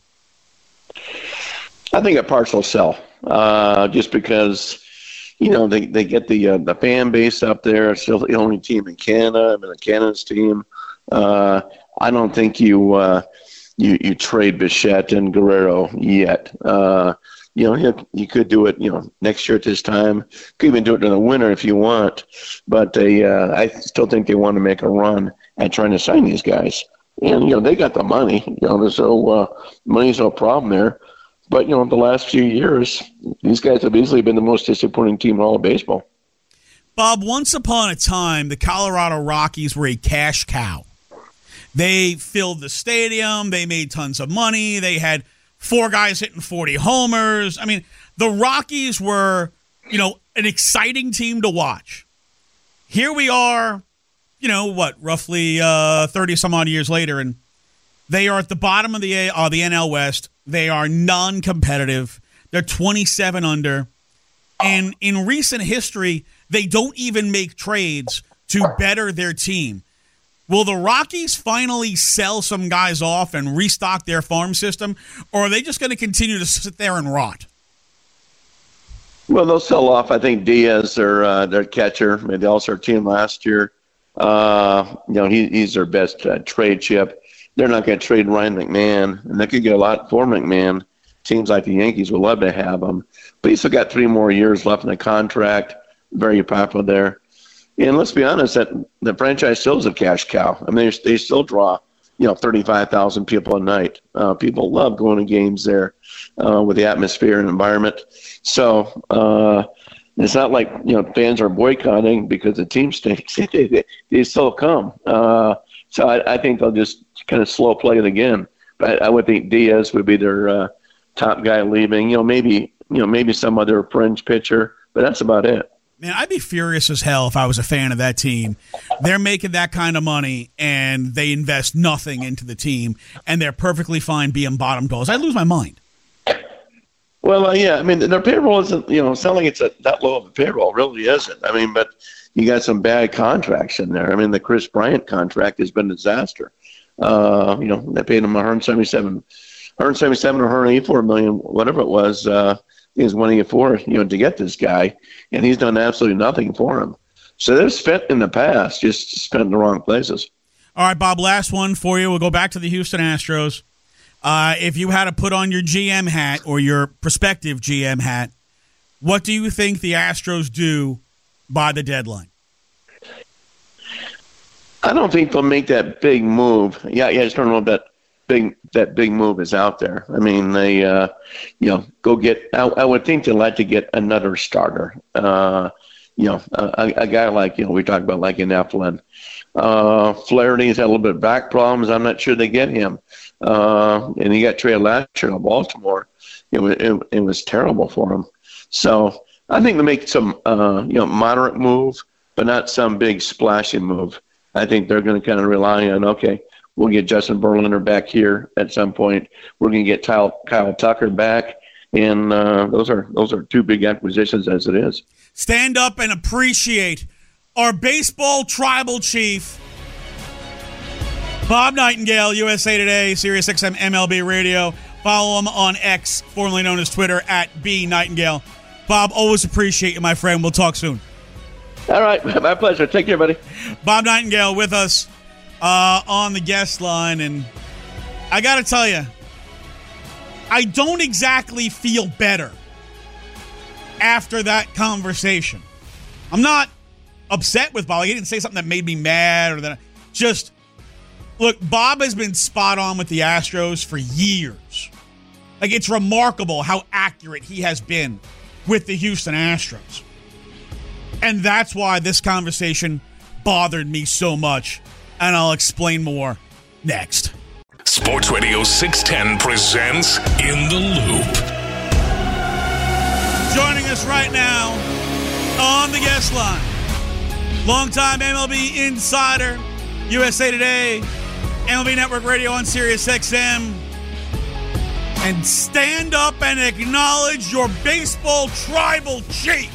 I think a partial sell, uh, just because, you know, they, they get the uh, the fan base up there. It's still the only team in Canada. I mean, the Canada's team. Uh, I don't think you, uh, you you trade Bichette and Guerrero yet. Uh, you know, you, you could do it, you know, next year at this time. Could even do it in the winter if you want. But they, uh, I still think they want to make a run at trying to sign these guys. And, you know, they got the money. You know, there's no uh, money's no problem there. But, you know, the last few years, these guys have easily been the most disappointing team in all of baseball. Bob, once upon a time, the Colorado Rockies were a cash cow. They filled the stadium. They made tons of money. They had four guys hitting forty homers. I mean, the Rockies were, you know, an exciting team to watch. Here we are, you know, what, roughly uh, thirty-some-odd years later, and they are at the bottom of the uh, the N L West. They are non-competitive. They're twenty-seven under. And in recent history, they don't even make trades to better their team. Will the Rockies finally sell some guys off and restock their farm system, or are they just going to continue to sit there and rot? Well, they'll sell off. I think Diaz, their uh, their catcher, made the All-Star team last year. Uh, you know, he, he's their best uh, trade chip. They're not going to trade Ryan McMahon, and they could get a lot for McMahon. Teams like the Yankees would love to have him. But he's still got three more years left in the contract. Very popular there. And let's be honest, that the franchise still is a cash cow. I mean, they, they still draw, you know, thirty-five thousand people a night. Uh, people love going to games there uh, with the atmosphere and environment. So uh, it's not like, you know, fans are boycotting because the team stinks. they, they still come. Uh, so I, I think they'll just kind of slow play it again. But I would think Diaz would be their uh, top guy leaving. You know, maybe you know maybe some other fringe pitcher, but that's about it. Man, I'd be furious as hell if I was a fan of that team. They're making that kind of money, and they invest nothing into the team, and they're perfectly fine being bottom dwellers. I'd lose my mind. Well, uh, yeah, I mean, their payroll isn't, you know, it's not like it's a, that low of a payroll. It really isn't. I mean, but you got some bad contracts in there. I mean, the Chris Bryant contract has been a disaster. Uh, you know, they paid him one seventy-seven, one seventy-seven or one eighty-four million, whatever it was. Uh, he was one eighty-four, you know, to get this guy, and he's done absolutely nothing for him. So they've spent in the past, just spent in the wrong places. All right, Bob, last one for you. We'll go back to the Houston Astros. Uh, if you had to put on your G M hat or your prospective G M hat, what do you think the Astros do by the deadline? I don't think they'll make that big move. Yeah, yeah, I just don't know if that big that big move is out there. I mean, they, uh, you know, go get. I, I would think they'd like to get another starter. Uh, you know, a, a guy like you know we talked about like in Eflin. Uh, Flaherty's had a little bit of back problems. I'm not sure they get him. Uh, and he got traded last year to Baltimore. It was it, it was terrible for him. So I think they make some uh, you know moderate move, but not some big splashing move. I think they're going to kind of rely on, okay, we'll get Justin Verlander back here at some point. We're going to get Kyle, Kyle Tucker back, and uh, those are those are two big acquisitions as it is. Stand up and appreciate our baseball tribal chief, Bob Nightingale, U S A Today, Sirius X M M L B Radio. Follow him on X, formerly known as Twitter, at B Nightingale. Bob, always appreciate you, my friend. We'll talk soon. All right, my pleasure. Take care, buddy. Bob Nightingale with us uh, on the guest line, and I got to tell you, I don't exactly feel better after that conversation. I'm not upset with Bob. He didn't say something that made me mad or that. Just look, Bob has been spot on with the Astros for years. Like, it's remarkable how accurate he has been with the Houston Astros. And that's why this conversation bothered me so much. And I'll explain more next. Sports Radio six ten presents In the Loop. Joining us right now on the guest line, longtime M L B insider, U S A Today, M L B Network Radio on Sirius X M, and stand up and acknowledge your baseball tribal chief.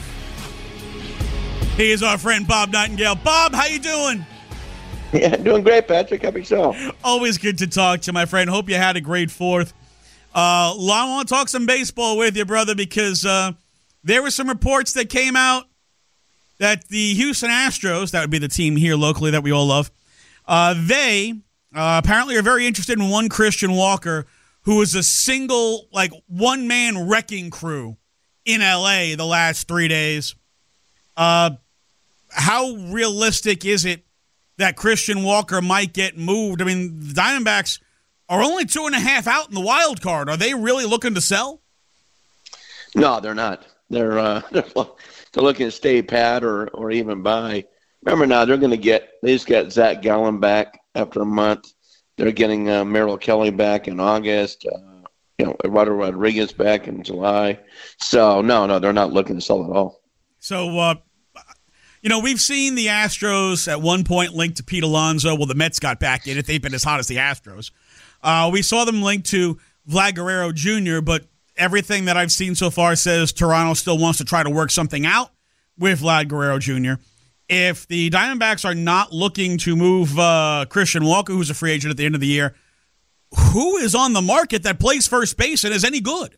He is our friend Bob Nightingale. Bob, how you doing? Yeah, doing great, Patrick. How about yourself? Always good to talk to you, my friend. Hope you had a great fourth. Uh, I want to talk some baseball with you, brother, because uh, there were some reports that came out that the Houston Astros, that would be the team here locally that we all love, uh, they uh, apparently are very interested in one Christian Walker, who is a single, like, one-man wrecking crew in L A the last three days. Uh, how realistic is it that Christian Walker might get moved? I mean, the Diamondbacks are only two and a half out in the wild card. Are they really looking to sell? No, they're not. They're uh, they're, they're looking to stay pat or, or even buy. Remember now, they're going to get, they just got Zach Gallen back after a month. They're getting uh, Merrill Kelly back in August. Uh, you know, Eduardo Rodriguez back in July. So, no, no, they're not looking to sell at all. So, uh, you know, we've seen the Astros at one point linked to Pete Alonso. Well, the Mets got back in it. They've been as hot as the Astros. Uh, we saw them linked to Vlad Guerrero Junior, but everything that I've seen so far says Toronto still wants to try to work something out with Vlad Guerrero Junior If the Diamondbacks are not looking to move uh, Christian Walker, who's a free agent at the end of the year, who is on the market that plays first base and is any good?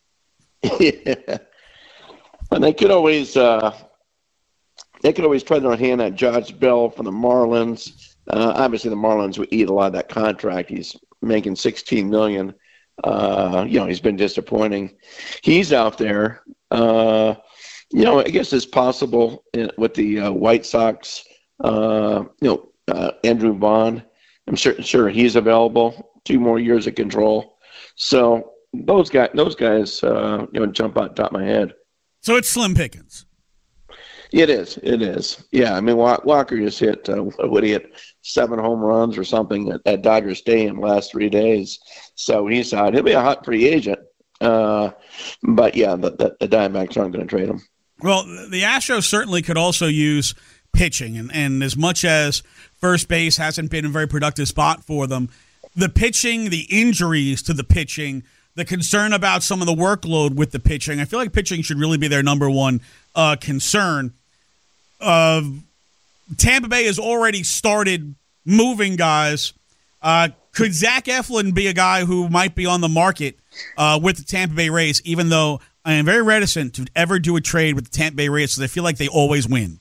Yeah. And they could always uh, they could always try their hand at Josh Bell from the Marlins. Uh, obviously, the Marlins would eat a lot of that contract. He's making sixteen million dollars. Uh, you know, he's been disappointing. He's out there. Uh, you know, I guess it's possible in, with the uh, White Sox. Uh, you know, uh, Andrew Vaughn. I'm sure sure he's available. Two more years of control. So those guys, those guys, uh, you know, jump out top of my head. So it's slim pickings. It is. It is. Yeah. I mean, Walker just hit, uh, what he hit, seven home runs or something at, at Dodger Stadium the last three days. So he's out. He'll be a hot free agent. Uh, but, yeah, the, the, the Diamondbacks aren't going to trade him. Well, the Astros certainly could also use pitching. And, and as much as first base hasn't been a very productive spot for them, the pitching, the injuries to the pitching, the concern about some of the workload with the pitching, I feel like pitching should really be their number one uh, concern. Uh, Tampa Bay has already started moving guys. Uh, could Zach Eflin be a guy who might be on the market uh, with the Tampa Bay Rays, even though I am very reticent to ever do a trade with the Tampa Bay Rays because I feel like they always win?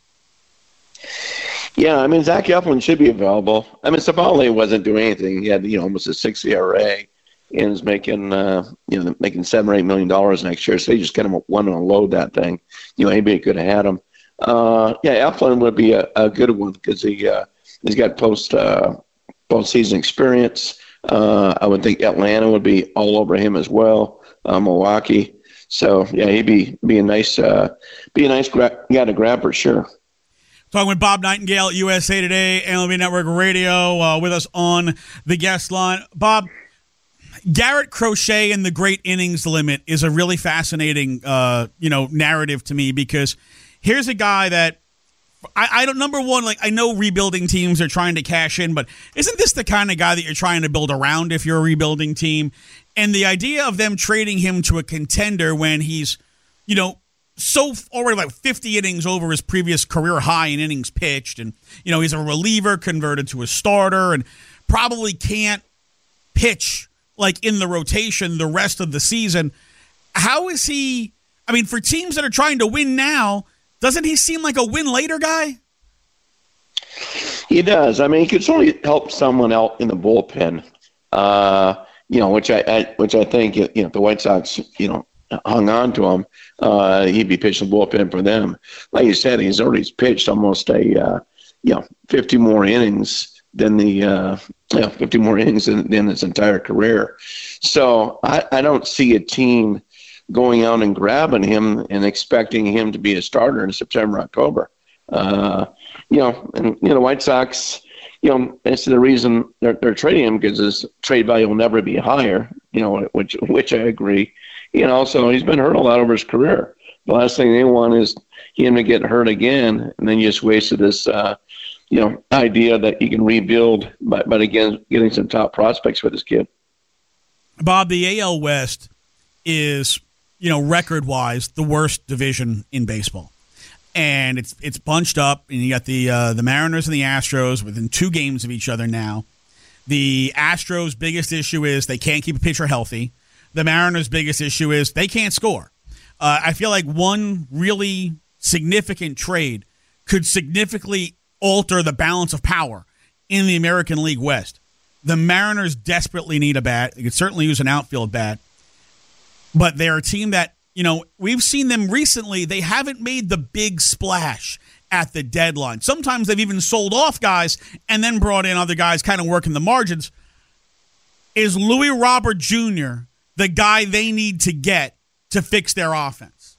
Yeah, I mean, Zach Eflin should be available. I mean, Savale wasn't doing anything. He had, you know, almost a six E R A and is making, uh, you know, making seven or eight million dollars next year. So they just kind of want to unload that thing. You know, anybody could have had him. Uh, yeah, Eflin would be a, a good one because he uh, he's got post uh, postseason experience. Uh, I would think Atlanta would be all over him as well. Uh, Milwaukee. So yeah, he'd be be a nice uh, be a nice gra- guy to grab for sure. Talking with Bob Nightingale at U S A Today, M L B Network Radio, uh, with us on the guest line. Bob, Garrett Crochet and the great innings limit is a really fascinating, uh, you know, narrative to me because here's a guy that I, I don't. Number one, like I know rebuilding teams are trying to cash in, but isn't this the kind of guy that you're trying to build around if you're a rebuilding team? And the idea of them trading him to a contender when he's, you know, so already like fifty innings over his previous career high in innings pitched, and you know he's a reliever converted to a starter, and probably can't pitch like in the rotation the rest of the season. How is he? I mean, for teams that are trying to win now, doesn't he seem like a win later guy? He does. I mean, he could certainly help someone out in the bullpen. Uh, you know, which I, I which I think you know the White Sox, you know, hung on to him. Uh, he'd be pitching the bullpen for them. Like you said, he's already pitched almost a uh, you know fifty more innings than the uh, you know fifty more innings than, than his entire career. So I, I don't see a team going out and grabbing him and expecting him to be a starter in September, October. Uh, you know, and you know the White Sox. you know, it's the reason they're, they're trading him because his trade value will never be higher, you know, which which I agree. You know, also, he's been hurt a lot over his career. The last thing they want is him to get hurt again, and then you just wasted this, uh, you know, idea that you can rebuild, but, but again, getting some top prospects for this kid. Bob, the A L West is, you know, record-wise, the worst division in baseball. And it's it's bunched up, and you got the uh, the Mariners and the Astros within two games of each other now. The Astros' biggest issue is they can't keep a pitcher healthy. The Mariners' biggest issue is they can't score. Uh, I feel like one really significant trade could significantly alter the balance of power in the American League West. The Mariners desperately need a bat. They could certainly use an outfield bat. But they're a team that, you know, we've seen them recently. They haven't made the big splash at the deadline. Sometimes they've even sold off guys and then brought in other guys kind of working the margins. Is Louis Robert Junior the guy they need to get to fix their offense?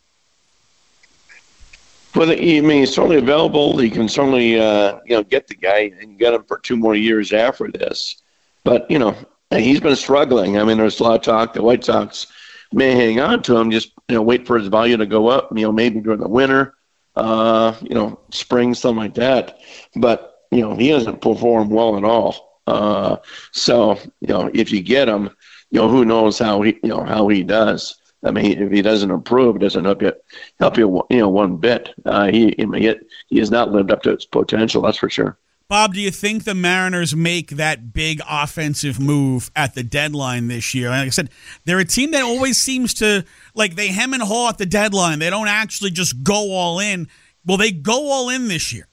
Well, I mean, he's certainly available. You can certainly, uh, you know, get the guy and get him for two more years after this. But, you know, he's been struggling. I mean, there's a lot of talk. The White Sox may hang on to him, just, you know, wait for his value to go up, you know, maybe during the winter, uh, you know, spring, something like that. But, you know, he hasn't performed well at all. Uh, so, you know, if you get him, you know, who knows how he, you know, how he does. I mean, if he doesn't improve, it doesn't help you, help you, you know, one bit. Uh, he, I mean, he, he has not lived up to his potential, that's for sure. Bob, do you think the Mariners make that big offensive move at the deadline this year? Like I said, they're a team that always seems to, like, they hem and haw at the deadline. They don't actually just go all in. Will they go all in this year?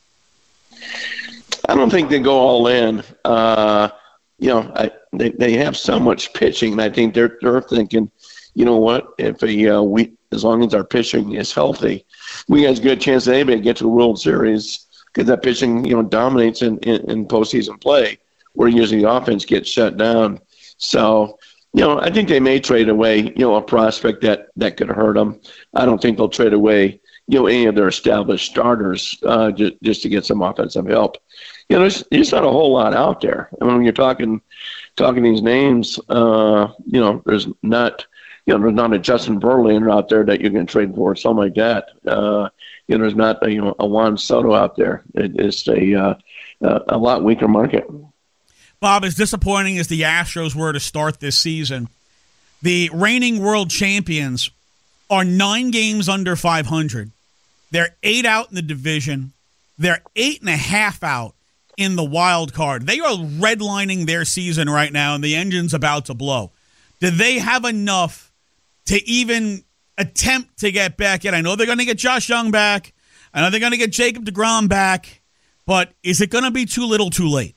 I don't think they go all in. Uh, you know, I, they they have so much pitching, and I think they're they're thinking, you know what, if a uh, we as long as our pitching is healthy, we have a good chance that anybody get to the World Series. Because that pitching, you know, dominates in, in, in postseason play, where usually the offense gets shut down. So, you know, I think they may trade away, you know, a prospect that, that could hurt them. I don't think they'll trade away, you know, any of their established starters uh, just, just to get some offensive help. You know, there's, there's not a whole lot out there. I mean, when you're talking talking these names, uh, you know, there's not, you know, there's not a Justin Verlander out there that you can trade for, something like that. Uh, You know, there's not a, you know, a Juan Soto out there. It, it's a uh, a lot weaker market. Bob, as disappointing as the Astros were to start this season, the reigning world champions are nine games under five hundred. They're eight out in the division. They're eight and a half out in the wild card. They are redlining their season right now, and the engine's about to blow. Do they have enough to even attempt to get back in? I know they're going to get Josh Young back. I know they're going to get Jacob deGrom back. But is it going to be too little too late?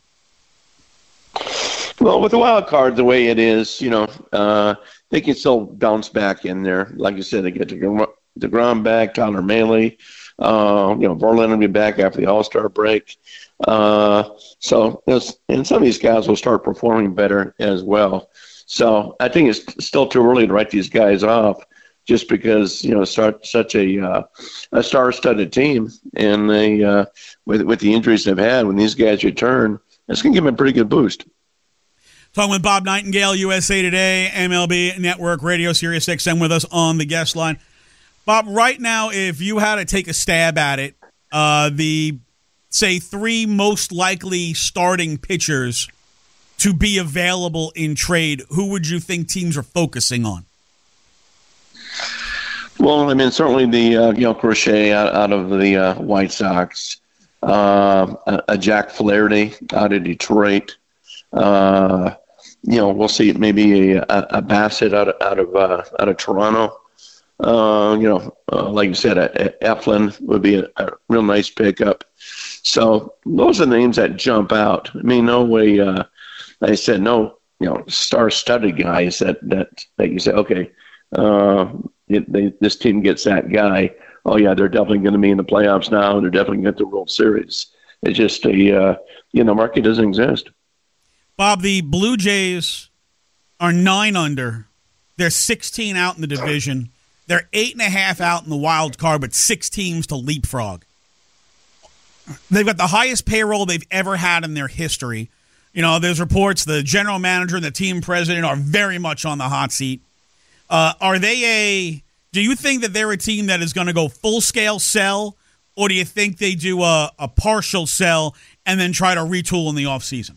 Well, with the wild card the way it is, you know, uh, they can still bounce back in there. Like you said, they get deGrom back, Tyler Mahle. Uh, you know, Verlander will be back after the All-Star break. Uh, so, and some of these guys will start performing better as well. So I think it's still too early to write these guys off, just because, you know, start such a uh, a star-studded team, and they uh, with with the injuries they've had, when these guys return, it's going to give them a pretty good boost. Talking with Bob Nightingale, U S A Today, M L B Network, Radio Sirius X M, with us on the guest line. Bob, right now, if you had to take a stab at it, uh, the, say, three most likely starting pitchers to be available in trade, who would you think teams are focusing on? Well, I mean, certainly the, uh, you know, Crochet out, out of the uh, White Sox, uh, a, a Jack Flaherty out of Detroit. Uh, you know, we'll see maybe a, a Bassett out of, out of, uh, out of Toronto. Uh, you know, uh, like you said, a, a Eflin would be a, a real nice pickup. So those are the names that jump out. I mean, no way, uh, like I said, no, you know, star-studded guys that, that, that you say, okay, uh, it, they, this team gets that guy. Oh, yeah, they're definitely going to be in the playoffs now. They're definitely going to get the World Series. It's just a, uh, you know, market doesn't exist. Bob, the Blue Jays are nine under. They're sixteen out in the division. They're eight and a half out in the wild card, but six teams to leapfrog. They've got the highest payroll they've ever had in their history. You know, there's reports the general manager and the team president are very much on the hot seat. Uh, are they a – do you think that they're a team that is going to go full-scale sell, or do you think they do a, a partial sell and then try to retool in the offseason?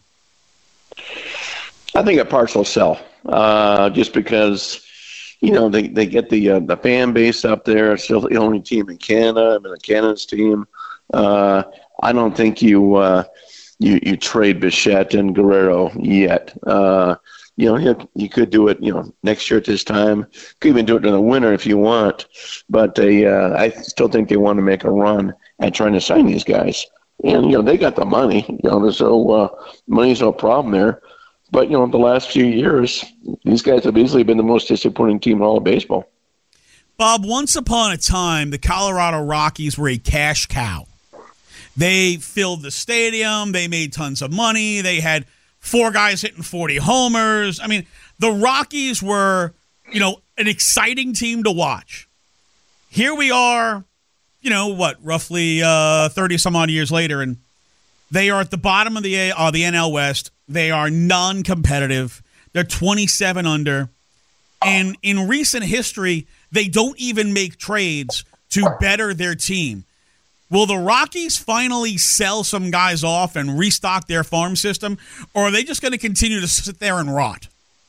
I think a partial sell, uh, just because, you know, they, they get the uh, the fan base up there. It's still the only team in Canada. I mean, the Canada's team. Uh, I don't think you, uh, you you trade Bichette and Guerrero yet. Uh, you know, you, you could do it, you know, next year at this time. Could even do it in the winter if you want. But they, uh, I still think they want to make a run at trying to sign these guys. And, you know, they got the money. You know, there's no uh, money's no problem there. But, you know, the last few years, these guys have easily been the most disappointing team in all of baseball. Bob, once upon a time, the Colorado Rockies were a cash cow. They filled the stadium. They made tons of money. They had four guys hitting forty homers. I mean, the Rockies were, you know, an exciting team to watch. Here we are, you know, what, roughly uh, thirty-some-odd years later, and they are at the bottom of the, uh, the N L West. They are non-competitive. They're twenty-seven under. And in recent history, they don't even make trades to better their team. Will the Rockies finally sell some guys off and restock their farm system, or are they just going to continue to sit there and rot?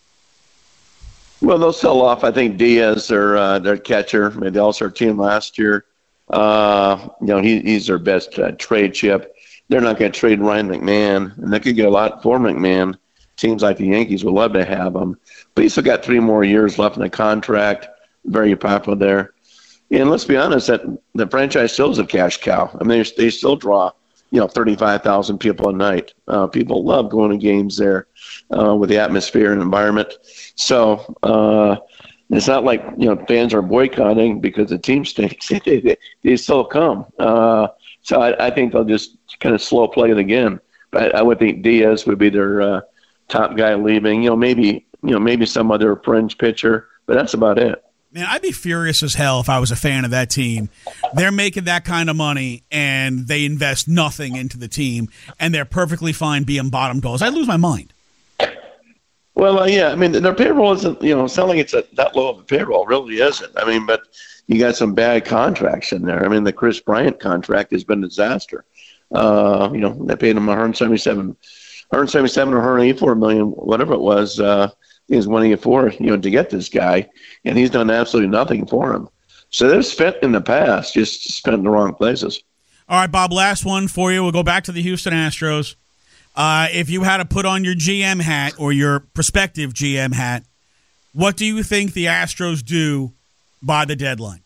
Well, they'll sell off, I think, Diaz, their, uh, their catcher, made the All-Star team last year. Uh, you know, he, he's their best uh, trade chip. They're not going to trade Ryan McMahon, and they could get a lot for McMahon. Teams like the Yankees would love to have him. But he's still got three more years left in the contract. Very popular there. And let's be honest, that the franchise still is a cash cow. I mean, they, they still draw, you know, thirty-five thousand people a night. Uh, people love going to games there uh, with the atmosphere and environment. So uh, it's not like, you know, fans are boycotting because the team stinks. they, they still come. Uh, so I, I think they'll just kind of slow play it again. But I, I would think Diaz would be their uh, top guy leaving. You know, maybe you know maybe some other fringe pitcher, but that's about it. Man, I'd be furious as hell if I was a fan of that team. They're making that kind of money, and they invest nothing into the team, and they're perfectly fine being bottom dwellers. I'd lose my mind. Well, uh, yeah, I mean, their payroll isn't, you know, it's not like it's a, that low of a payroll. It really isn't. I mean, but you got some bad contracts in there. I mean, the Chris Bryant contract has been a disaster. Uh, you know, they paid him one seventy-seven, one seventy-seven or one eighty-four million, whatever it was. Uh, he was one eighty-four, you know, to get this guy, and he's done absolutely nothing for him. So they've spent in the past, just spent in the wrong places. All right, Bob, last one for you. We'll go back to the Houston Astros. Uh, if you had to put on your G M hat or your prospective G M hat, what do you think the Astros do by the deadline?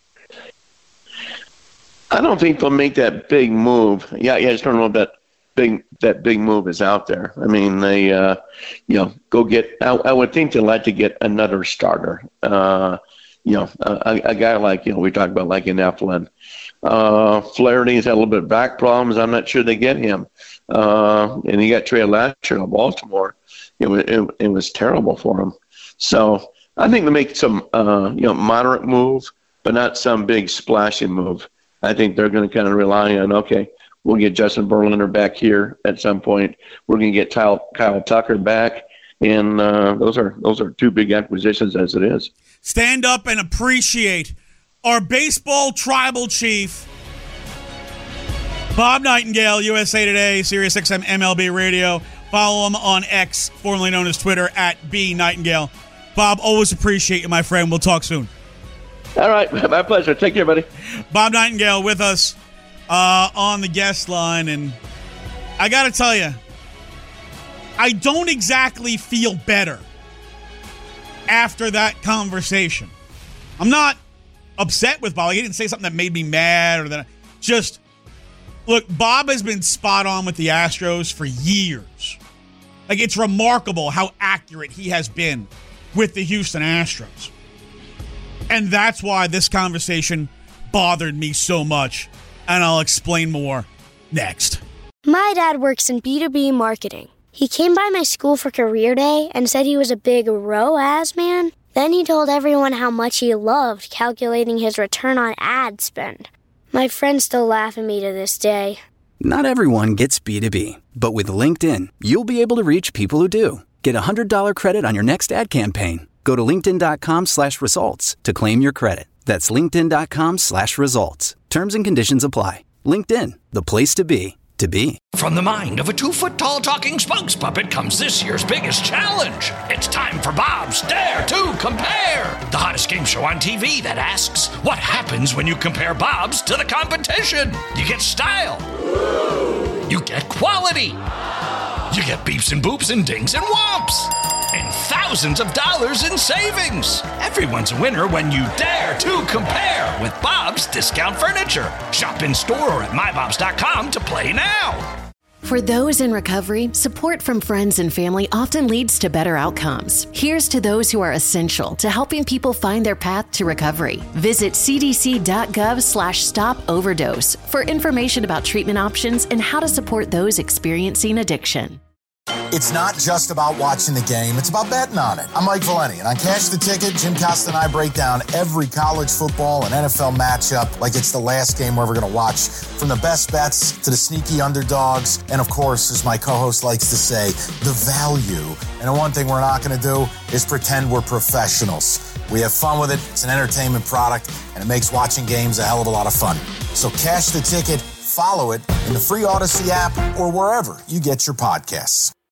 I don't think they'll make that big move. Yeah, yeah, I just don't know if that big that big move is out there. I mean, they, uh, you know, go get. I, I would think they'd like to get another starter. Uh, you know, a, a guy like you know we talked about like in Eflin. Uh, Flaherty's had a little bit of back problems. I'm not sure they get him. Uh, and he got traded last year to Baltimore. It was it, it was terrible for him. So I think they make some uh, you know moderate move, but not some big splashing move. I think they're going to kind of rely on, okay, we'll get Justin Verlander back here at some point. We're going to get Kyle, Kyle Tucker back, and uh, those are those are two big acquisitions as it is. Stand up and appreciate our baseball tribal chief, Bob Nightingale, U S A Today, Sirius X M M L B Radio. Follow him on X, formerly known as Twitter, at B Nightingale. Bob, always appreciate you, my friend. We'll talk soon. All right, my pleasure. Take care, buddy. Bob Nightingale with us uh, on the guest line, and I got to tell you, I don't exactly feel better after that conversation. I'm not upset with Bob. Like, he didn't say something that made me mad or that. Just look, Bob has been spot on with the Astros for years. Like, it's remarkable how accurate he has been with the Houston Astros. And that's why this conversation bothered me so much. And I'll explain more next. My dad works in B two B marketing. He came by my school for career day and said he was a big R O A S man. Then he told everyone how much he loved calculating his return on ad spend. My friends still laugh at me to this day. Not everyone gets B two B, but with LinkedIn, you'll be able to reach people who do. Get a one hundred dollars credit on your next ad campaign. Go to linkedin.com slash results to claim your credit. That's linkedin.com slash results. Terms and conditions apply. LinkedIn, the place to be, to be. From the mind of a two-foot-tall talking spokes puppet comes this year's biggest challenge. It's time for Bob's Dare to Compare, the hottest game show on T V that asks, what happens when you compare Bob's to the competition? You get style. You get quality. You get beeps and boops and dings and whomps. And thousands of dollars in savings. Everyone's a winner when you dare to compare with Bob's Discount Furniture. Shop in store or at my bobs dot com to play now. For those in recovery, support from friends and family often leads to better outcomes. Here's to those who are essential to helping people find their path to recovery. Visit cdc.gov slash stop overdose for information about treatment options and how to support those experiencing addiction. It's not just about watching the game, it's about betting on it. I'm Mike Valeni, and on Cash the Ticket, Jim Costa and I break down every college football and N F L matchup like it's the last game we're ever going to watch. From the best bets to the sneaky underdogs, and of course, as my co-host likes to say, the value. And the one thing we're not going to do is pretend we're professionals. We have fun with it, it's an entertainment product, and it makes watching games a hell of a lot of fun. So Cash the Ticket, follow it in the free Odyssey app or wherever you get your podcasts.